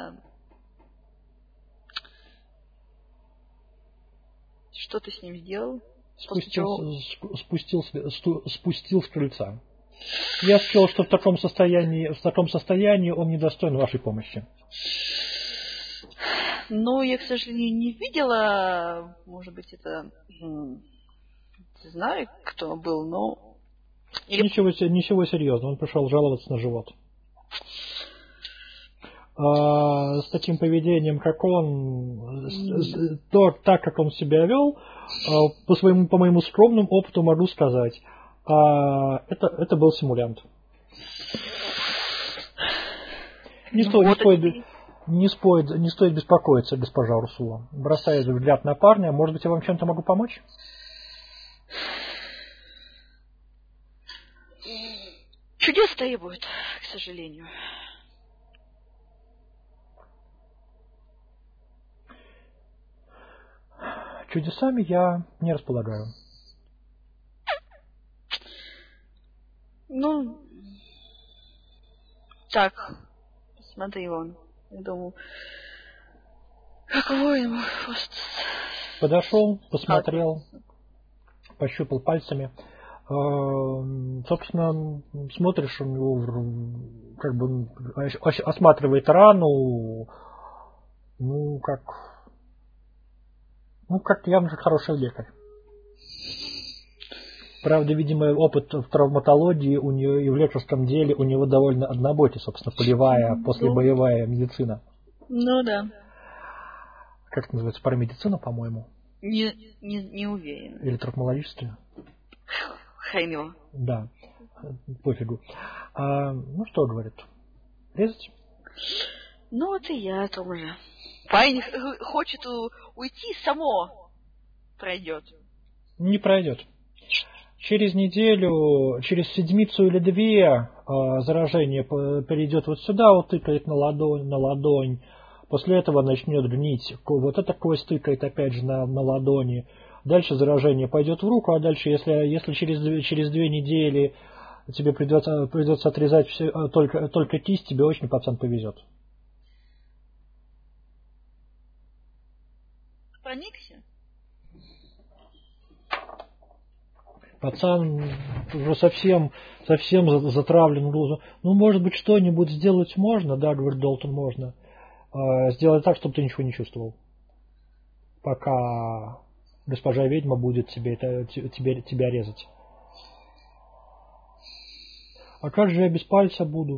Что ты с ним сделал? Спустил с крыльца. Я сказал, что в таком состоянии он недостоин вашей помощи. Ну, я, к сожалению, не видела. Может быть, это... Не знаю, кто был, но... Ничего серьезного. Он пришел жаловаться на живот. С таким поведением, как он, так как он себя вел, по моему скромному опыту могу сказать, это был симулянт. Не стоит беспокоиться, госпожа Урсула. Бросает взгляд на парня. Может быть, я вам чем-то могу помочь? Чудес требует, к сожалению. Чудесами я не располагаю. Ну, так, смотри вон, я думаю, каково ему просто... Подошел, посмотрел, пощупал пальцами. Собственно, смотришь, у него как бы осматривает рану, как явно хороший лекарь. Правда, видимо, опыт в травматологии у нее и в лекарском деле у него довольно однобокий, собственно, полевая, послебоевая медицина. Ну да. Как это называется? Парамедицина, по-моему? Не уверен. Или травматологическая? Хрен его. Да. пофигу. Ну что, говорит, резать? Ну вот и я тоже. Парень хочет уйти, само пройдет. Не пройдет. Через неделю, через седмицу или две заражение перейдет вот сюда, вот тыкает на ладонь. После этого начнет гнить. Вот эта кость тыкает опять же на ладони. Дальше заражение пойдет в руку, а дальше, если через 2 недели тебе придется отрезать только кисть, тебе очень, пацан, повезет. Проникся? Пацан уже совсем затравлен. Ну, может быть, что-нибудь сделать можно? Да, говорит Долтон, можно. Сделать так, чтобы ты ничего не чувствовал. Пока госпожа ведьма будет тебя резать. А как же я без пальца буду?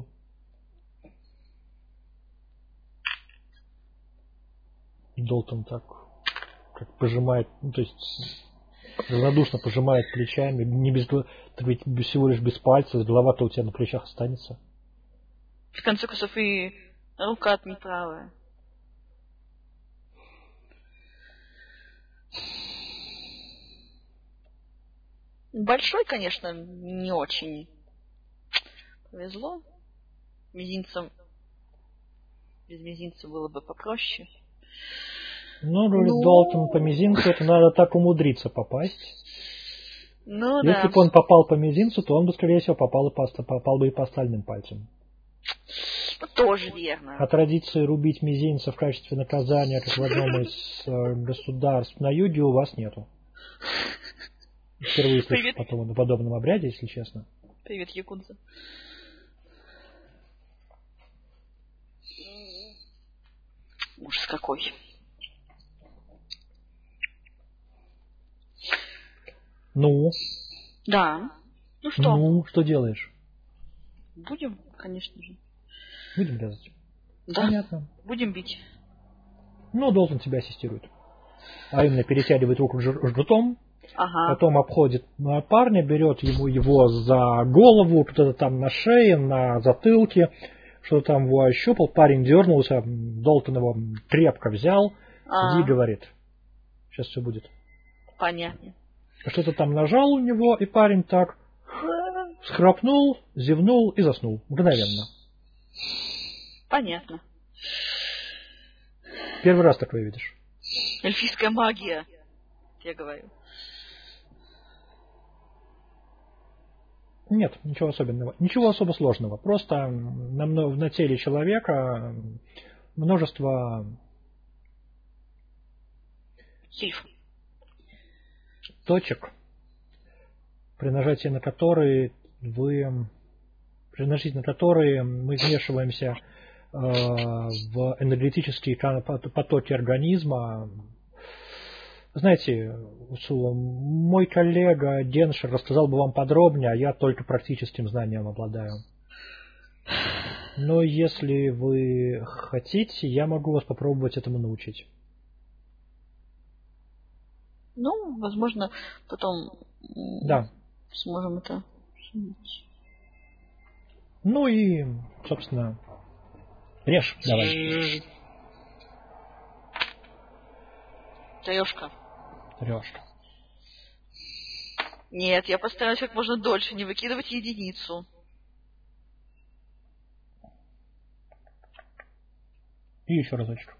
Долтон так как пожимает, ну, то есть равнодушно пожимает плечами. Ты ведь всего лишь без пальца, голова-то у тебя на плечах останется. В конце концов, и рука-то не правая. Большой, конечно, не очень повезло. Мизинцем. Без мизинца было бы попроще. Ну, говорит Долтон, по мизинцу это надо так умудриться попасть. Ну, Если бы он попал по мизинцу, то он бы, скорее всего, попал бы и по остальным пальцам. Тоже верно. А традиции рубить мизинцы в качестве наказания, как в одном из государств на юге, у вас нету. Впервые слышу о подобном обряде, если честно. Привет, якудза. Ужас какой. Ну? Да. Ну что? Ну, что делаешь? Будем, конечно же. Будем резать? Да. Понятно. Будем бить. Ну, Долтон тебя ассистирует. А именно перетягивает руку жгутом, потом обходит парня, берет его за голову, кто-то там на шее, на затылке, что-то там его ощупал, парень дернулся, Долтон его крепко взял и говорит, сейчас все будет. Понятно. Что-то там нажал у него, и парень так схрапнул, зевнул и заснул мгновенно. Понятно. Первый раз такое видишь. Эльфийская магия, я говорю. Нет, ничего особенного. Ничего особо сложного. Просто на теле человека множество точек, при нажатии на которые мы вмешиваемся в энергетические потоки организма. Знаете, Усула, мой коллега Деншер рассказал бы вам подробнее, а я только практическим знанием обладаю. Но если вы хотите, я могу вас попробовать этому научить. Ну, возможно, потом сможем это обсудить. Ну и, собственно, режь давай. Трешка. Трешка. Нет, я постараюсь как можно дольше не выкидывать единицу. И еще разочек.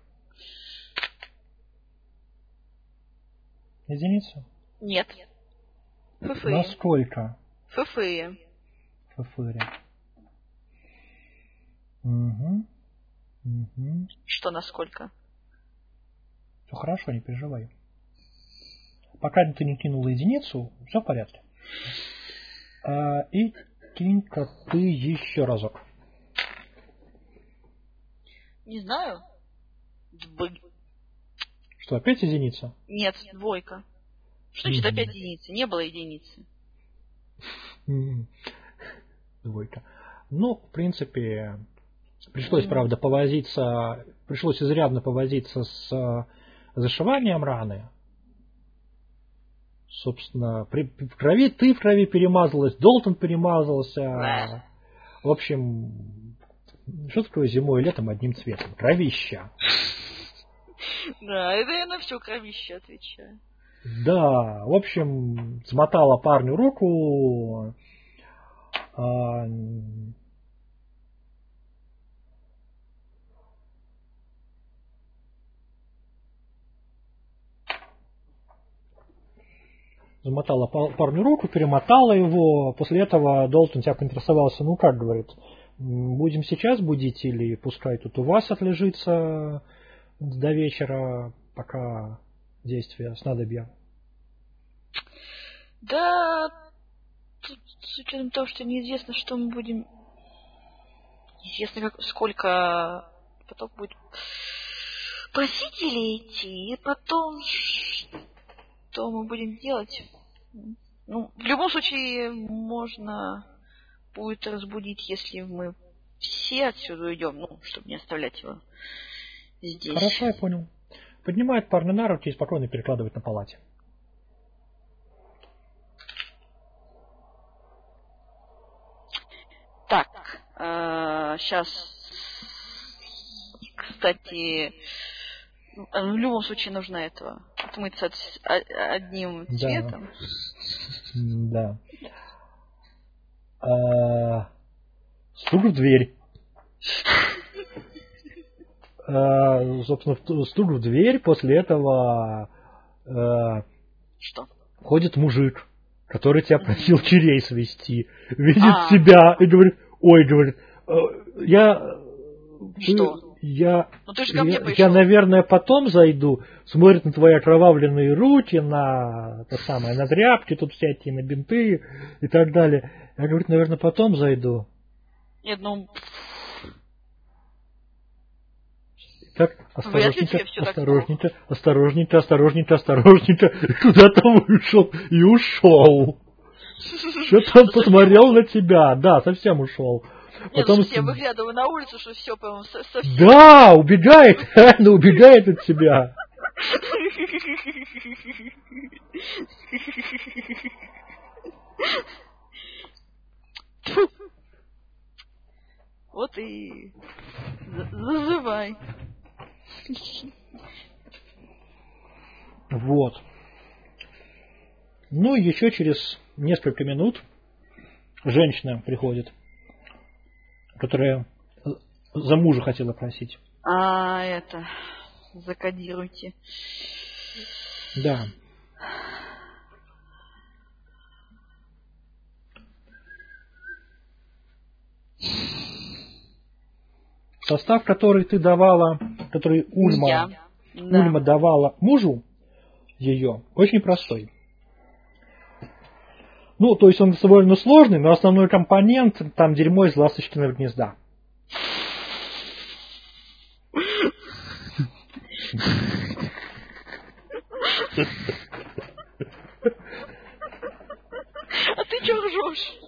Единицу? Нет. Фыфы. Насколько? Фыфы. Фыфыри. Угу. Что насколько? Все хорошо, не переживай. Пока ты не кинула единицу, все в порядке. И кинь-ка ты еще разок. Не знаю. Что, опять единица? Нет, двойка. Что значит опять единица? Не было единицы. Двойка. Ну, в принципе, пришлось, правда, пришлось изрядно повозиться с зашиванием раны. собственно, в крови перемазалась, Долтон перемазался. В общем, что такое зимой и летом одним цветом? Кровища. Да, это я на все кровище отвечаю. Да, в общем, смотала парню руку. Замотала парню руку, перемотала его. После этого Долтон тебя поинтересовался, ну как, говорит, будем сейчас будить или пускай тут у вас отлежится до вечера, пока действие снадобья? Да, тут, с учетом того, что неизвестно, что мы будем... Неизвестно, сколько потом будет просителей идти, и потом... Что мы будем делать? Ну, в любом случае, можно будет разбудить, если мы все отсюда уйдем, ну, чтобы не оставлять его здесь. Хорошо, я понял. Поднимает парня на руки и спокойно перекладывает на палате. Так, сейчас, кстати, в любом случае нужно этого отмыться одним цветом. Да. Стук в дверь. Собственно, стук в дверь, после этого что? Ходит мужик, который тебя просил чирей свести, видит тебя и говорит, Что? Я, ты же ко мне я, наверное, потом зайду, смотрит на твои окровавленные руки, на тряпки, тут всякие, на бинты и так далее. Я говорю, наверное, потом зайду. Нет, ну... Так, осторожненько, куда-то вышел и ушел. Что-то он посмотрел на тебя, да, совсем ушел. Потом... Я выглядываю на улицу, что все, по-моему, совсем... Да, убегает, реально убегает от тебя. Вот и зазывай. Вот. Ну, еще через несколько минут женщина приходит, которая за мужа хотела просить. Закодируйте. Да. Состав, который ты давала, который Ульма давала мужу ее, очень простой. Ну, то есть он довольно сложный, но основной компонент там дерьмо из ласточкиного гнезда. А ты чё ржёшь?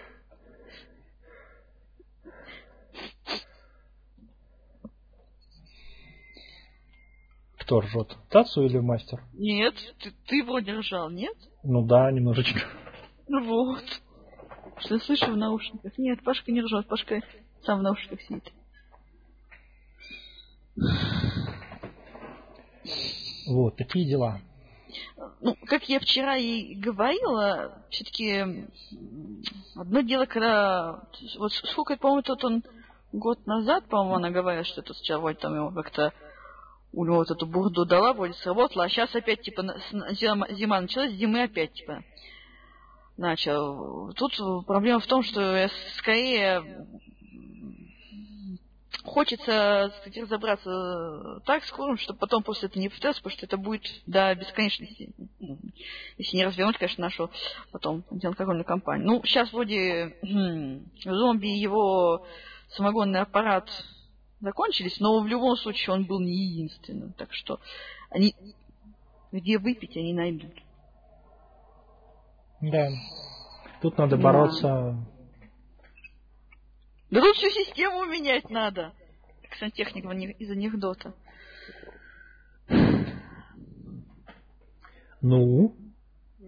Кто ржет? Тацу или мастер? Нет, ты вроде ржал, нет? Ну да, немножечко. Ну вот. Что я слышу в наушниках? Нет, Пашка не ржет, Пашка сам в наушниках сидит. Вот, такие дела. Ну, как я вчера и говорила, все-таки одно дело, когда... Вот сколько, по-моему, тут он год назад, по-моему, она говорила, что тут сначала вроде там его как-то у него вот эту бурду дала, вроде сработала, а сейчас опять, типа, зима началась, зимы опять, типа, начал. Тут проблема в том, что скорее хочется, кстати, разобраться так скоро, чтобы потом после этого не повторялось, потому что это будет до бесконечности. Если не развернуть, конечно, нашу потом антиалкогольную кампанию. Ну, сейчас вроде зомби и его самогонный аппарат закончились, но в любом случае он был не единственным. Так что они где выпить, они найдут. Да. Тут надо бороться. Да тут всю систему менять надо. Как сантехник из анекдота. Ну?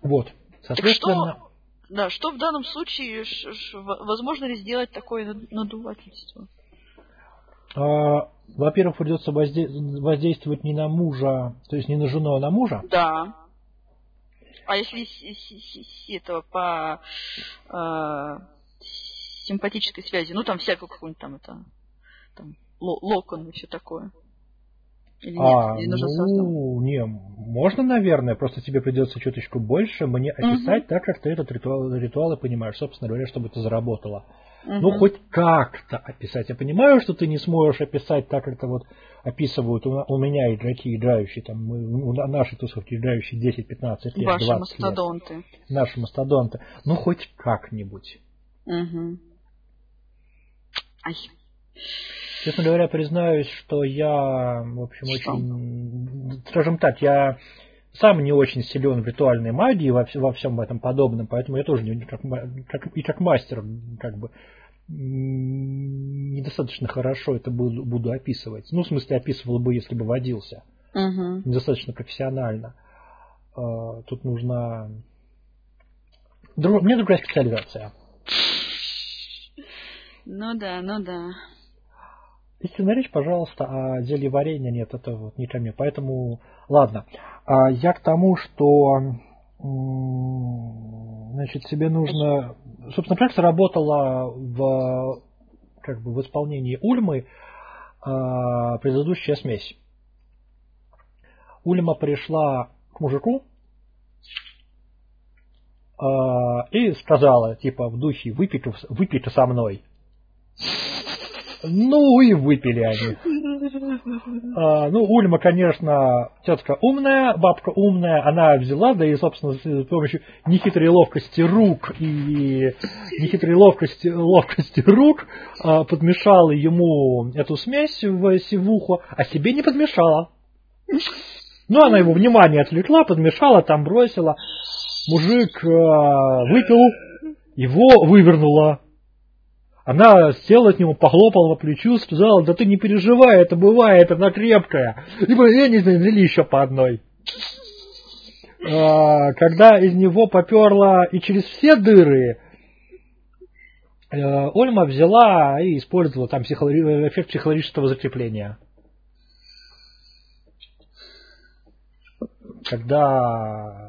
Вот, соответственно... Что в данном случае, возможно ли сделать такое надувательство? Во-первых, придется воздействовать не на мужа, то есть не на жену, а на мужа. Да. А если этого по симпатической связи, ну там всякую какую-нибудь там локон и все такое. Или нет? Или нужно не, можно, наверное, просто тебе придется чуточку больше мне описать так, как ты этот ритуал понимаешь, собственно говоря, чтобы это заработало. Ну, хоть как-то описать. Я понимаю, что ты не сможешь описать так, как это вот описывают у меня игроки, играющие, там, наши тусовки, играющие 10-15 лет, 20 Ваши мастодонты. лет. Наши мастодонты. Ну, хоть как-нибудь. Честно говоря, признаюсь, что я, в общем, очень, скажем так, я сам не очень силен в ритуальной магии во всем этом подобном, поэтому я тоже как мастер как бы недостаточно хорошо это буду описывать. Ну, в смысле, описывал бы, если бы водился. Недостаточно профессионально. Тут нужна... Мне другая специализация. Ну да. Истинная речь, пожалуйста, а зелье варенья нет, это вот не ко мне. Поэтому, ладно. Я к тому, что, значит, тебе нужно... Собственно, как сработала в исполнении Ульмы предыдущая смесь. Ульма пришла к мужику и сказала, типа, в духе, выпей-ка со мной. Ну и выпили они. Ульма, конечно, тетка умная, бабка умная, она взяла, да и, собственно, с помощью нехитрой ловкости рук подмешала ему эту смесь в сивуху, а себе не подмешала. Ну, она его внимание отвлекла, подмешала, там бросила. Мужик выпил, его вывернула. Она села от него, похлопала по плечу, сказала, да ты не переживай, это бывает, она крепкая. И они взяли еще по одной. Когда из него поперло и через все дыры, Ольма взяла и использовала там эффект психологического закрепления. Когда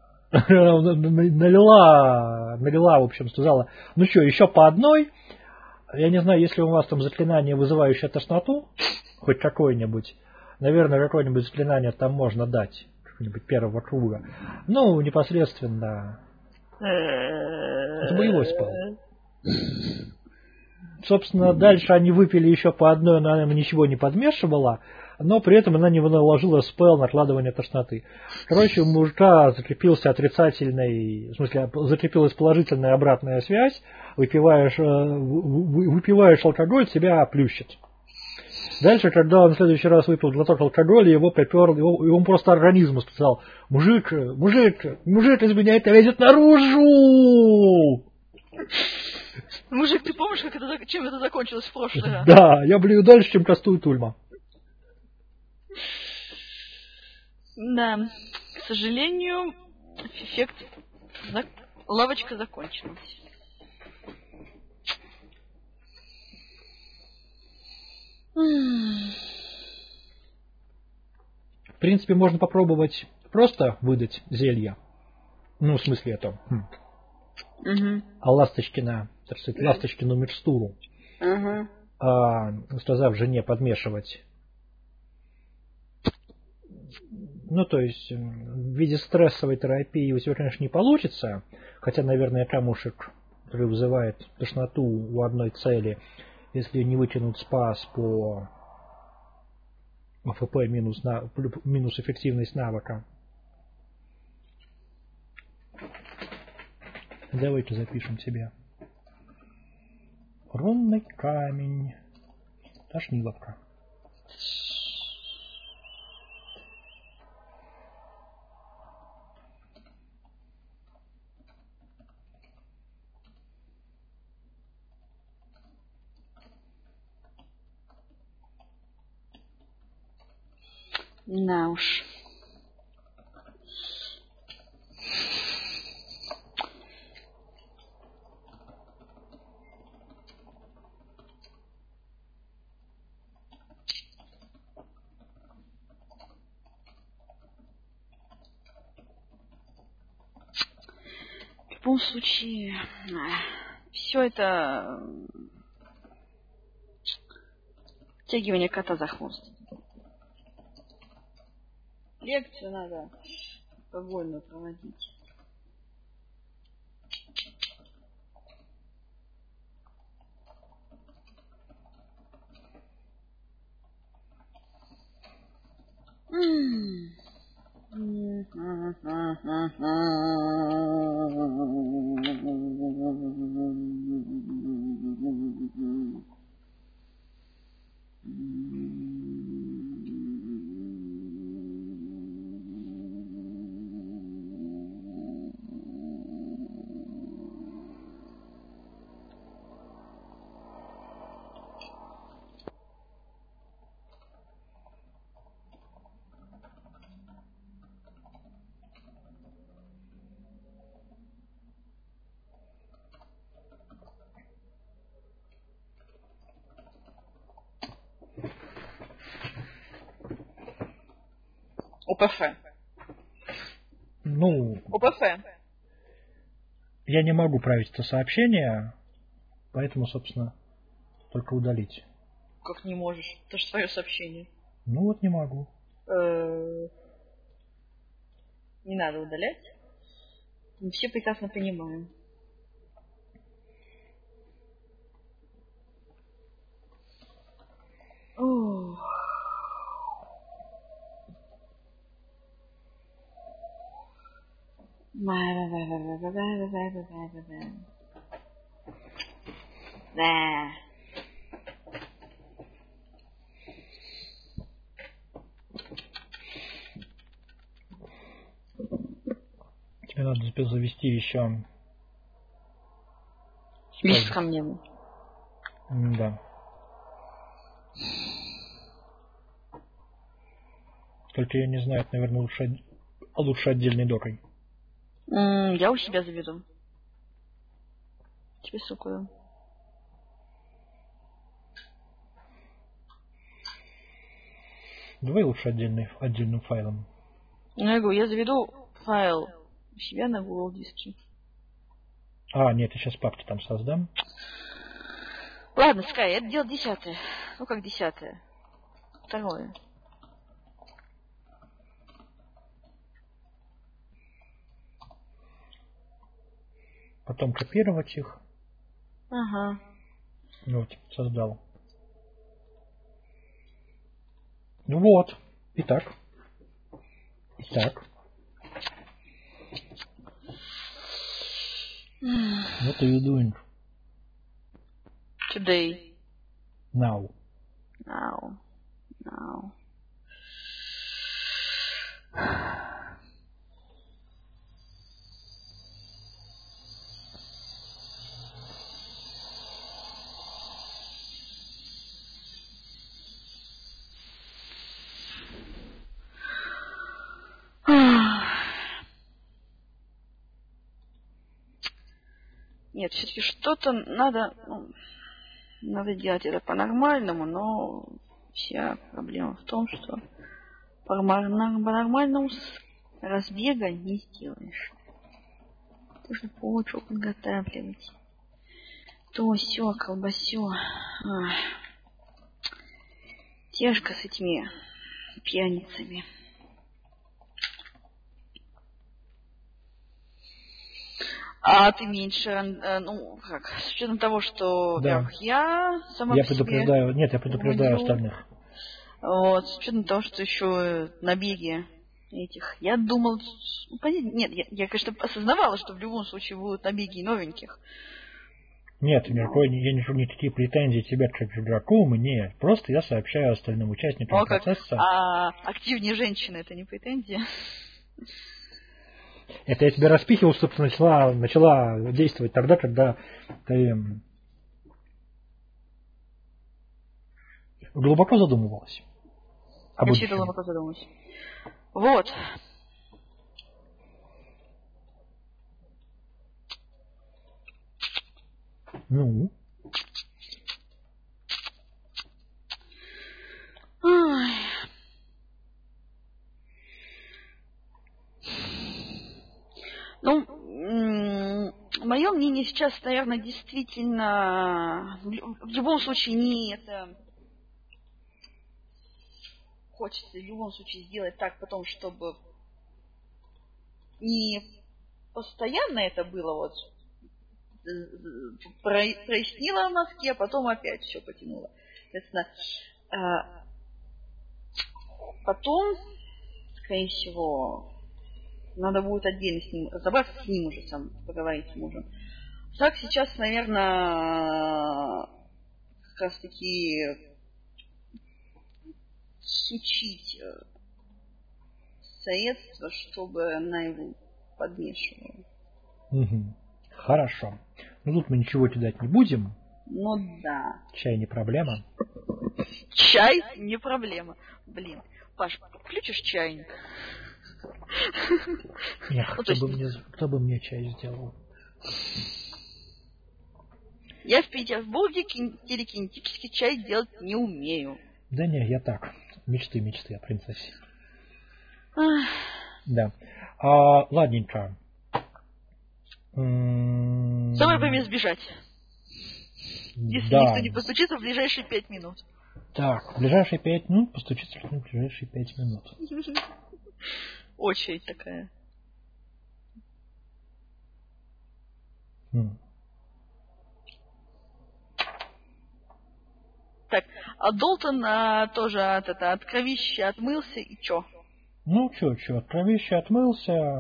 налила, в общем, сказала, ну что, еще по одной. Я не знаю, если у вас там заклинание, вызывающее тошноту, хоть какое-нибудь, наверное, какое-нибудь заклинание там можно дать, какого-нибудь первого круга. Ну, непосредственно. Это боевой спал. Собственно, дальше они выпили еще по одной, но она ему ничего не подмешивала, но при этом она не наложила спел накладывания тошноты. Короче, у мужика закрепилась положительная обратная связь. Выпиваешь алкоголь, тебя плющит. Дальше, когда он в следующий раз выпил глоток алкоголя, его попер, и он просто организму сказал, мужик, из меня это лезет наружу! Мужик, ты помнишь, чем это закончилось в прошлый раз? Да, я блюю дальше, чем кастует Ульма. Да, к сожалению, лавочка закончилась. В принципе, можно попробовать просто выдать зелье. Ну, в смысле это. А Ласточкину микстуру. Сказав жене подмешивать. Ну, то есть, в виде стрессовой терапии у тебя, конечно, не получится. Хотя, наверное, камушек, который вызывает тошноту у одной цели, если не вытянут спас по АФП минус эффективность навыка. Давайте запишем себе. Рунный камень. Тошниловка. На уж. любом случае, все это втягивание кота за хвост. Лекцию надо алкогольную проводить. ОПФ. Ну, ОПФ. я не могу править это сообщение, поэтому, собственно, только удалить. Как не можешь? Это же свое сообщение. Ну вот не могу. Не надо удалять. Мы все прекрасно понимаем. Да. Тебе надо завести еще... Лист ко мне. Да. Только я не знаю, это, наверное, лучше отдельной докой. Я у себя заведу. Тебе ссылку. Давай лучше отдельным файлом. Ну, я говорю, я заведу файл у себя на Google диске. А, нет, я сейчас папку там создам. Ладно, Скай, это дело 10-е. Ну, как 10-е? 2-е. Потом копировать их. Ага. Вот, создал. Ну вот. Итак. What are you doing? Today. Now. Нет, все-таки что-то надо делать это по-нормальному, но вся проблема в том, что по-нормальному разбега не сделаешь. Нужно почву подготавливать. То, сё, колбасё. Тяжко с этими пьяницами. А ты меньше, с учетом того, что Да. я сама Я по предупреждаю, себе... нет, я предупреждаю остальных. Вот, с учетом того, что еще набеги этих. Я думал... Нет, я, конечно, осознавала, что в любом случае будут набеги новеньких. Нет, никакой, я не жду никакие претензии тебя как к игроку, нет. Просто я сообщаю остальным участникам процесса. А активнее женщины — это не претензия? Это я тебя распихивал, чтобы ты начала действовать тогда, когда ты глубоко задумывалась. Вообще глубоко задумалась. Вот. Ну? мое мнение сейчас, наверное, действительно в любом случае не это хочется в любом случае сделать так, потом, чтобы не постоянно это было вот прояснило мозги, а потом опять все потянуло. Соответственно, потом, скорее всего, надо будет отдельно с ним разобраться, с ним уже сам поговорить с мужем. Так сейчас, наверное, как раз таки сучить средства, чтобы она его подмешивала. Угу. Хорошо. Ну тут мы ничего кидать не будем. Ну да. Чай не проблема. Чай не проблема. Блин, Паш, включишь чайник? Нет, кто бы мне чай сделал? Я в Петербурге телекинетический чай делать не умею. Да не, я так. Мечты о принцессе. Да. Ладненько. Самое время сбежать. Если никто не постучится в ближайшие 5 минут. Так, в ближайшие 5 минут постучится в ближайшие 5 минут. Очередь такая. Так, а Долтон тоже от кровища отмылся и чё? Ну, чё, от кровища отмылся.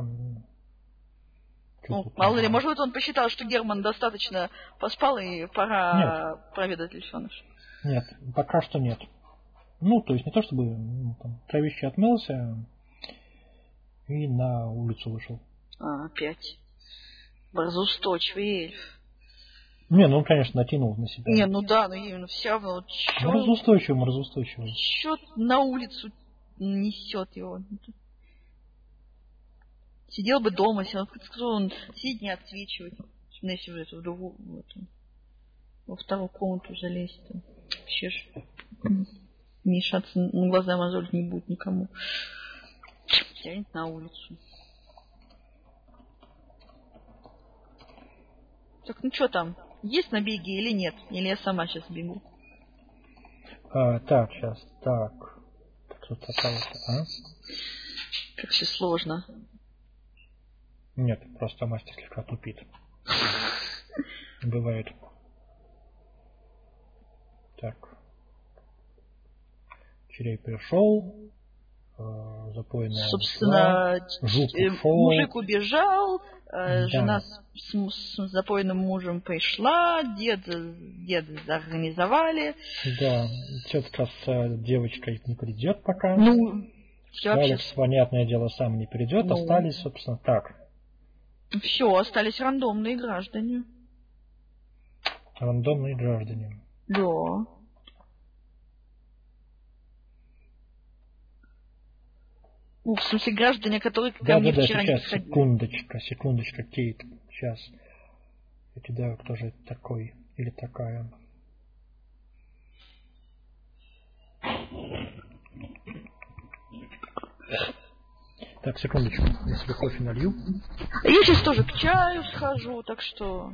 Ну, мало ли, может быть, он посчитал, что Герман достаточно поспал и пора проведать Лисёныш. Нет, пока что нет. Ну, то есть не то, чтобы кровище отмылся и на улицу вышел. Опять. Разустойчивый эльф. Не, ну он, конечно, натянул на себя. Не, ну да, но именно все равно. Разустойчивый. Чё на улицу несет его? Сидел бы дома, он сидит не отсвечивать. Если в эту во вторую комнату залезть. Вообще ж мешаться на глаза мозолить не будет никому. Сядет на улицу. Так, ну что там? Есть на беге или нет? Или я сама сейчас бегу? Так, сейчас, так. Тут Как все сложно. Нет, просто мастер слегка тупит. Бывает. Так. Чирей пришел. Запойная. Собственно, Жук ушел. мужик убежал. Жена с запойным мужем пришла, дед организовали. Да, тетка с девочкой не придет пока. Ну, Алекс, понятное дело, сам не придет, остались, собственно, так. Все, остались рандомные граждане. Рандомные граждане. Да. Ну, в смысле, граждане, которые ко мне вчера не приходили. Секундочка, Кейт, сейчас. Я кидаю, кто же это такой или такая. Так, секундочку, я себе кофе налью. Я сейчас тоже к чаю схожу, так что...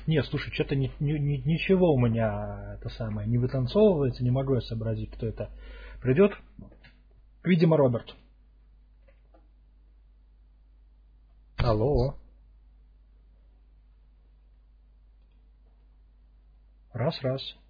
Нет, слушай, что-то ничего у меня это самое не вытанцовывается, не могу я сообразить, кто это придет. Видимо, Роберт. Алло. Раз.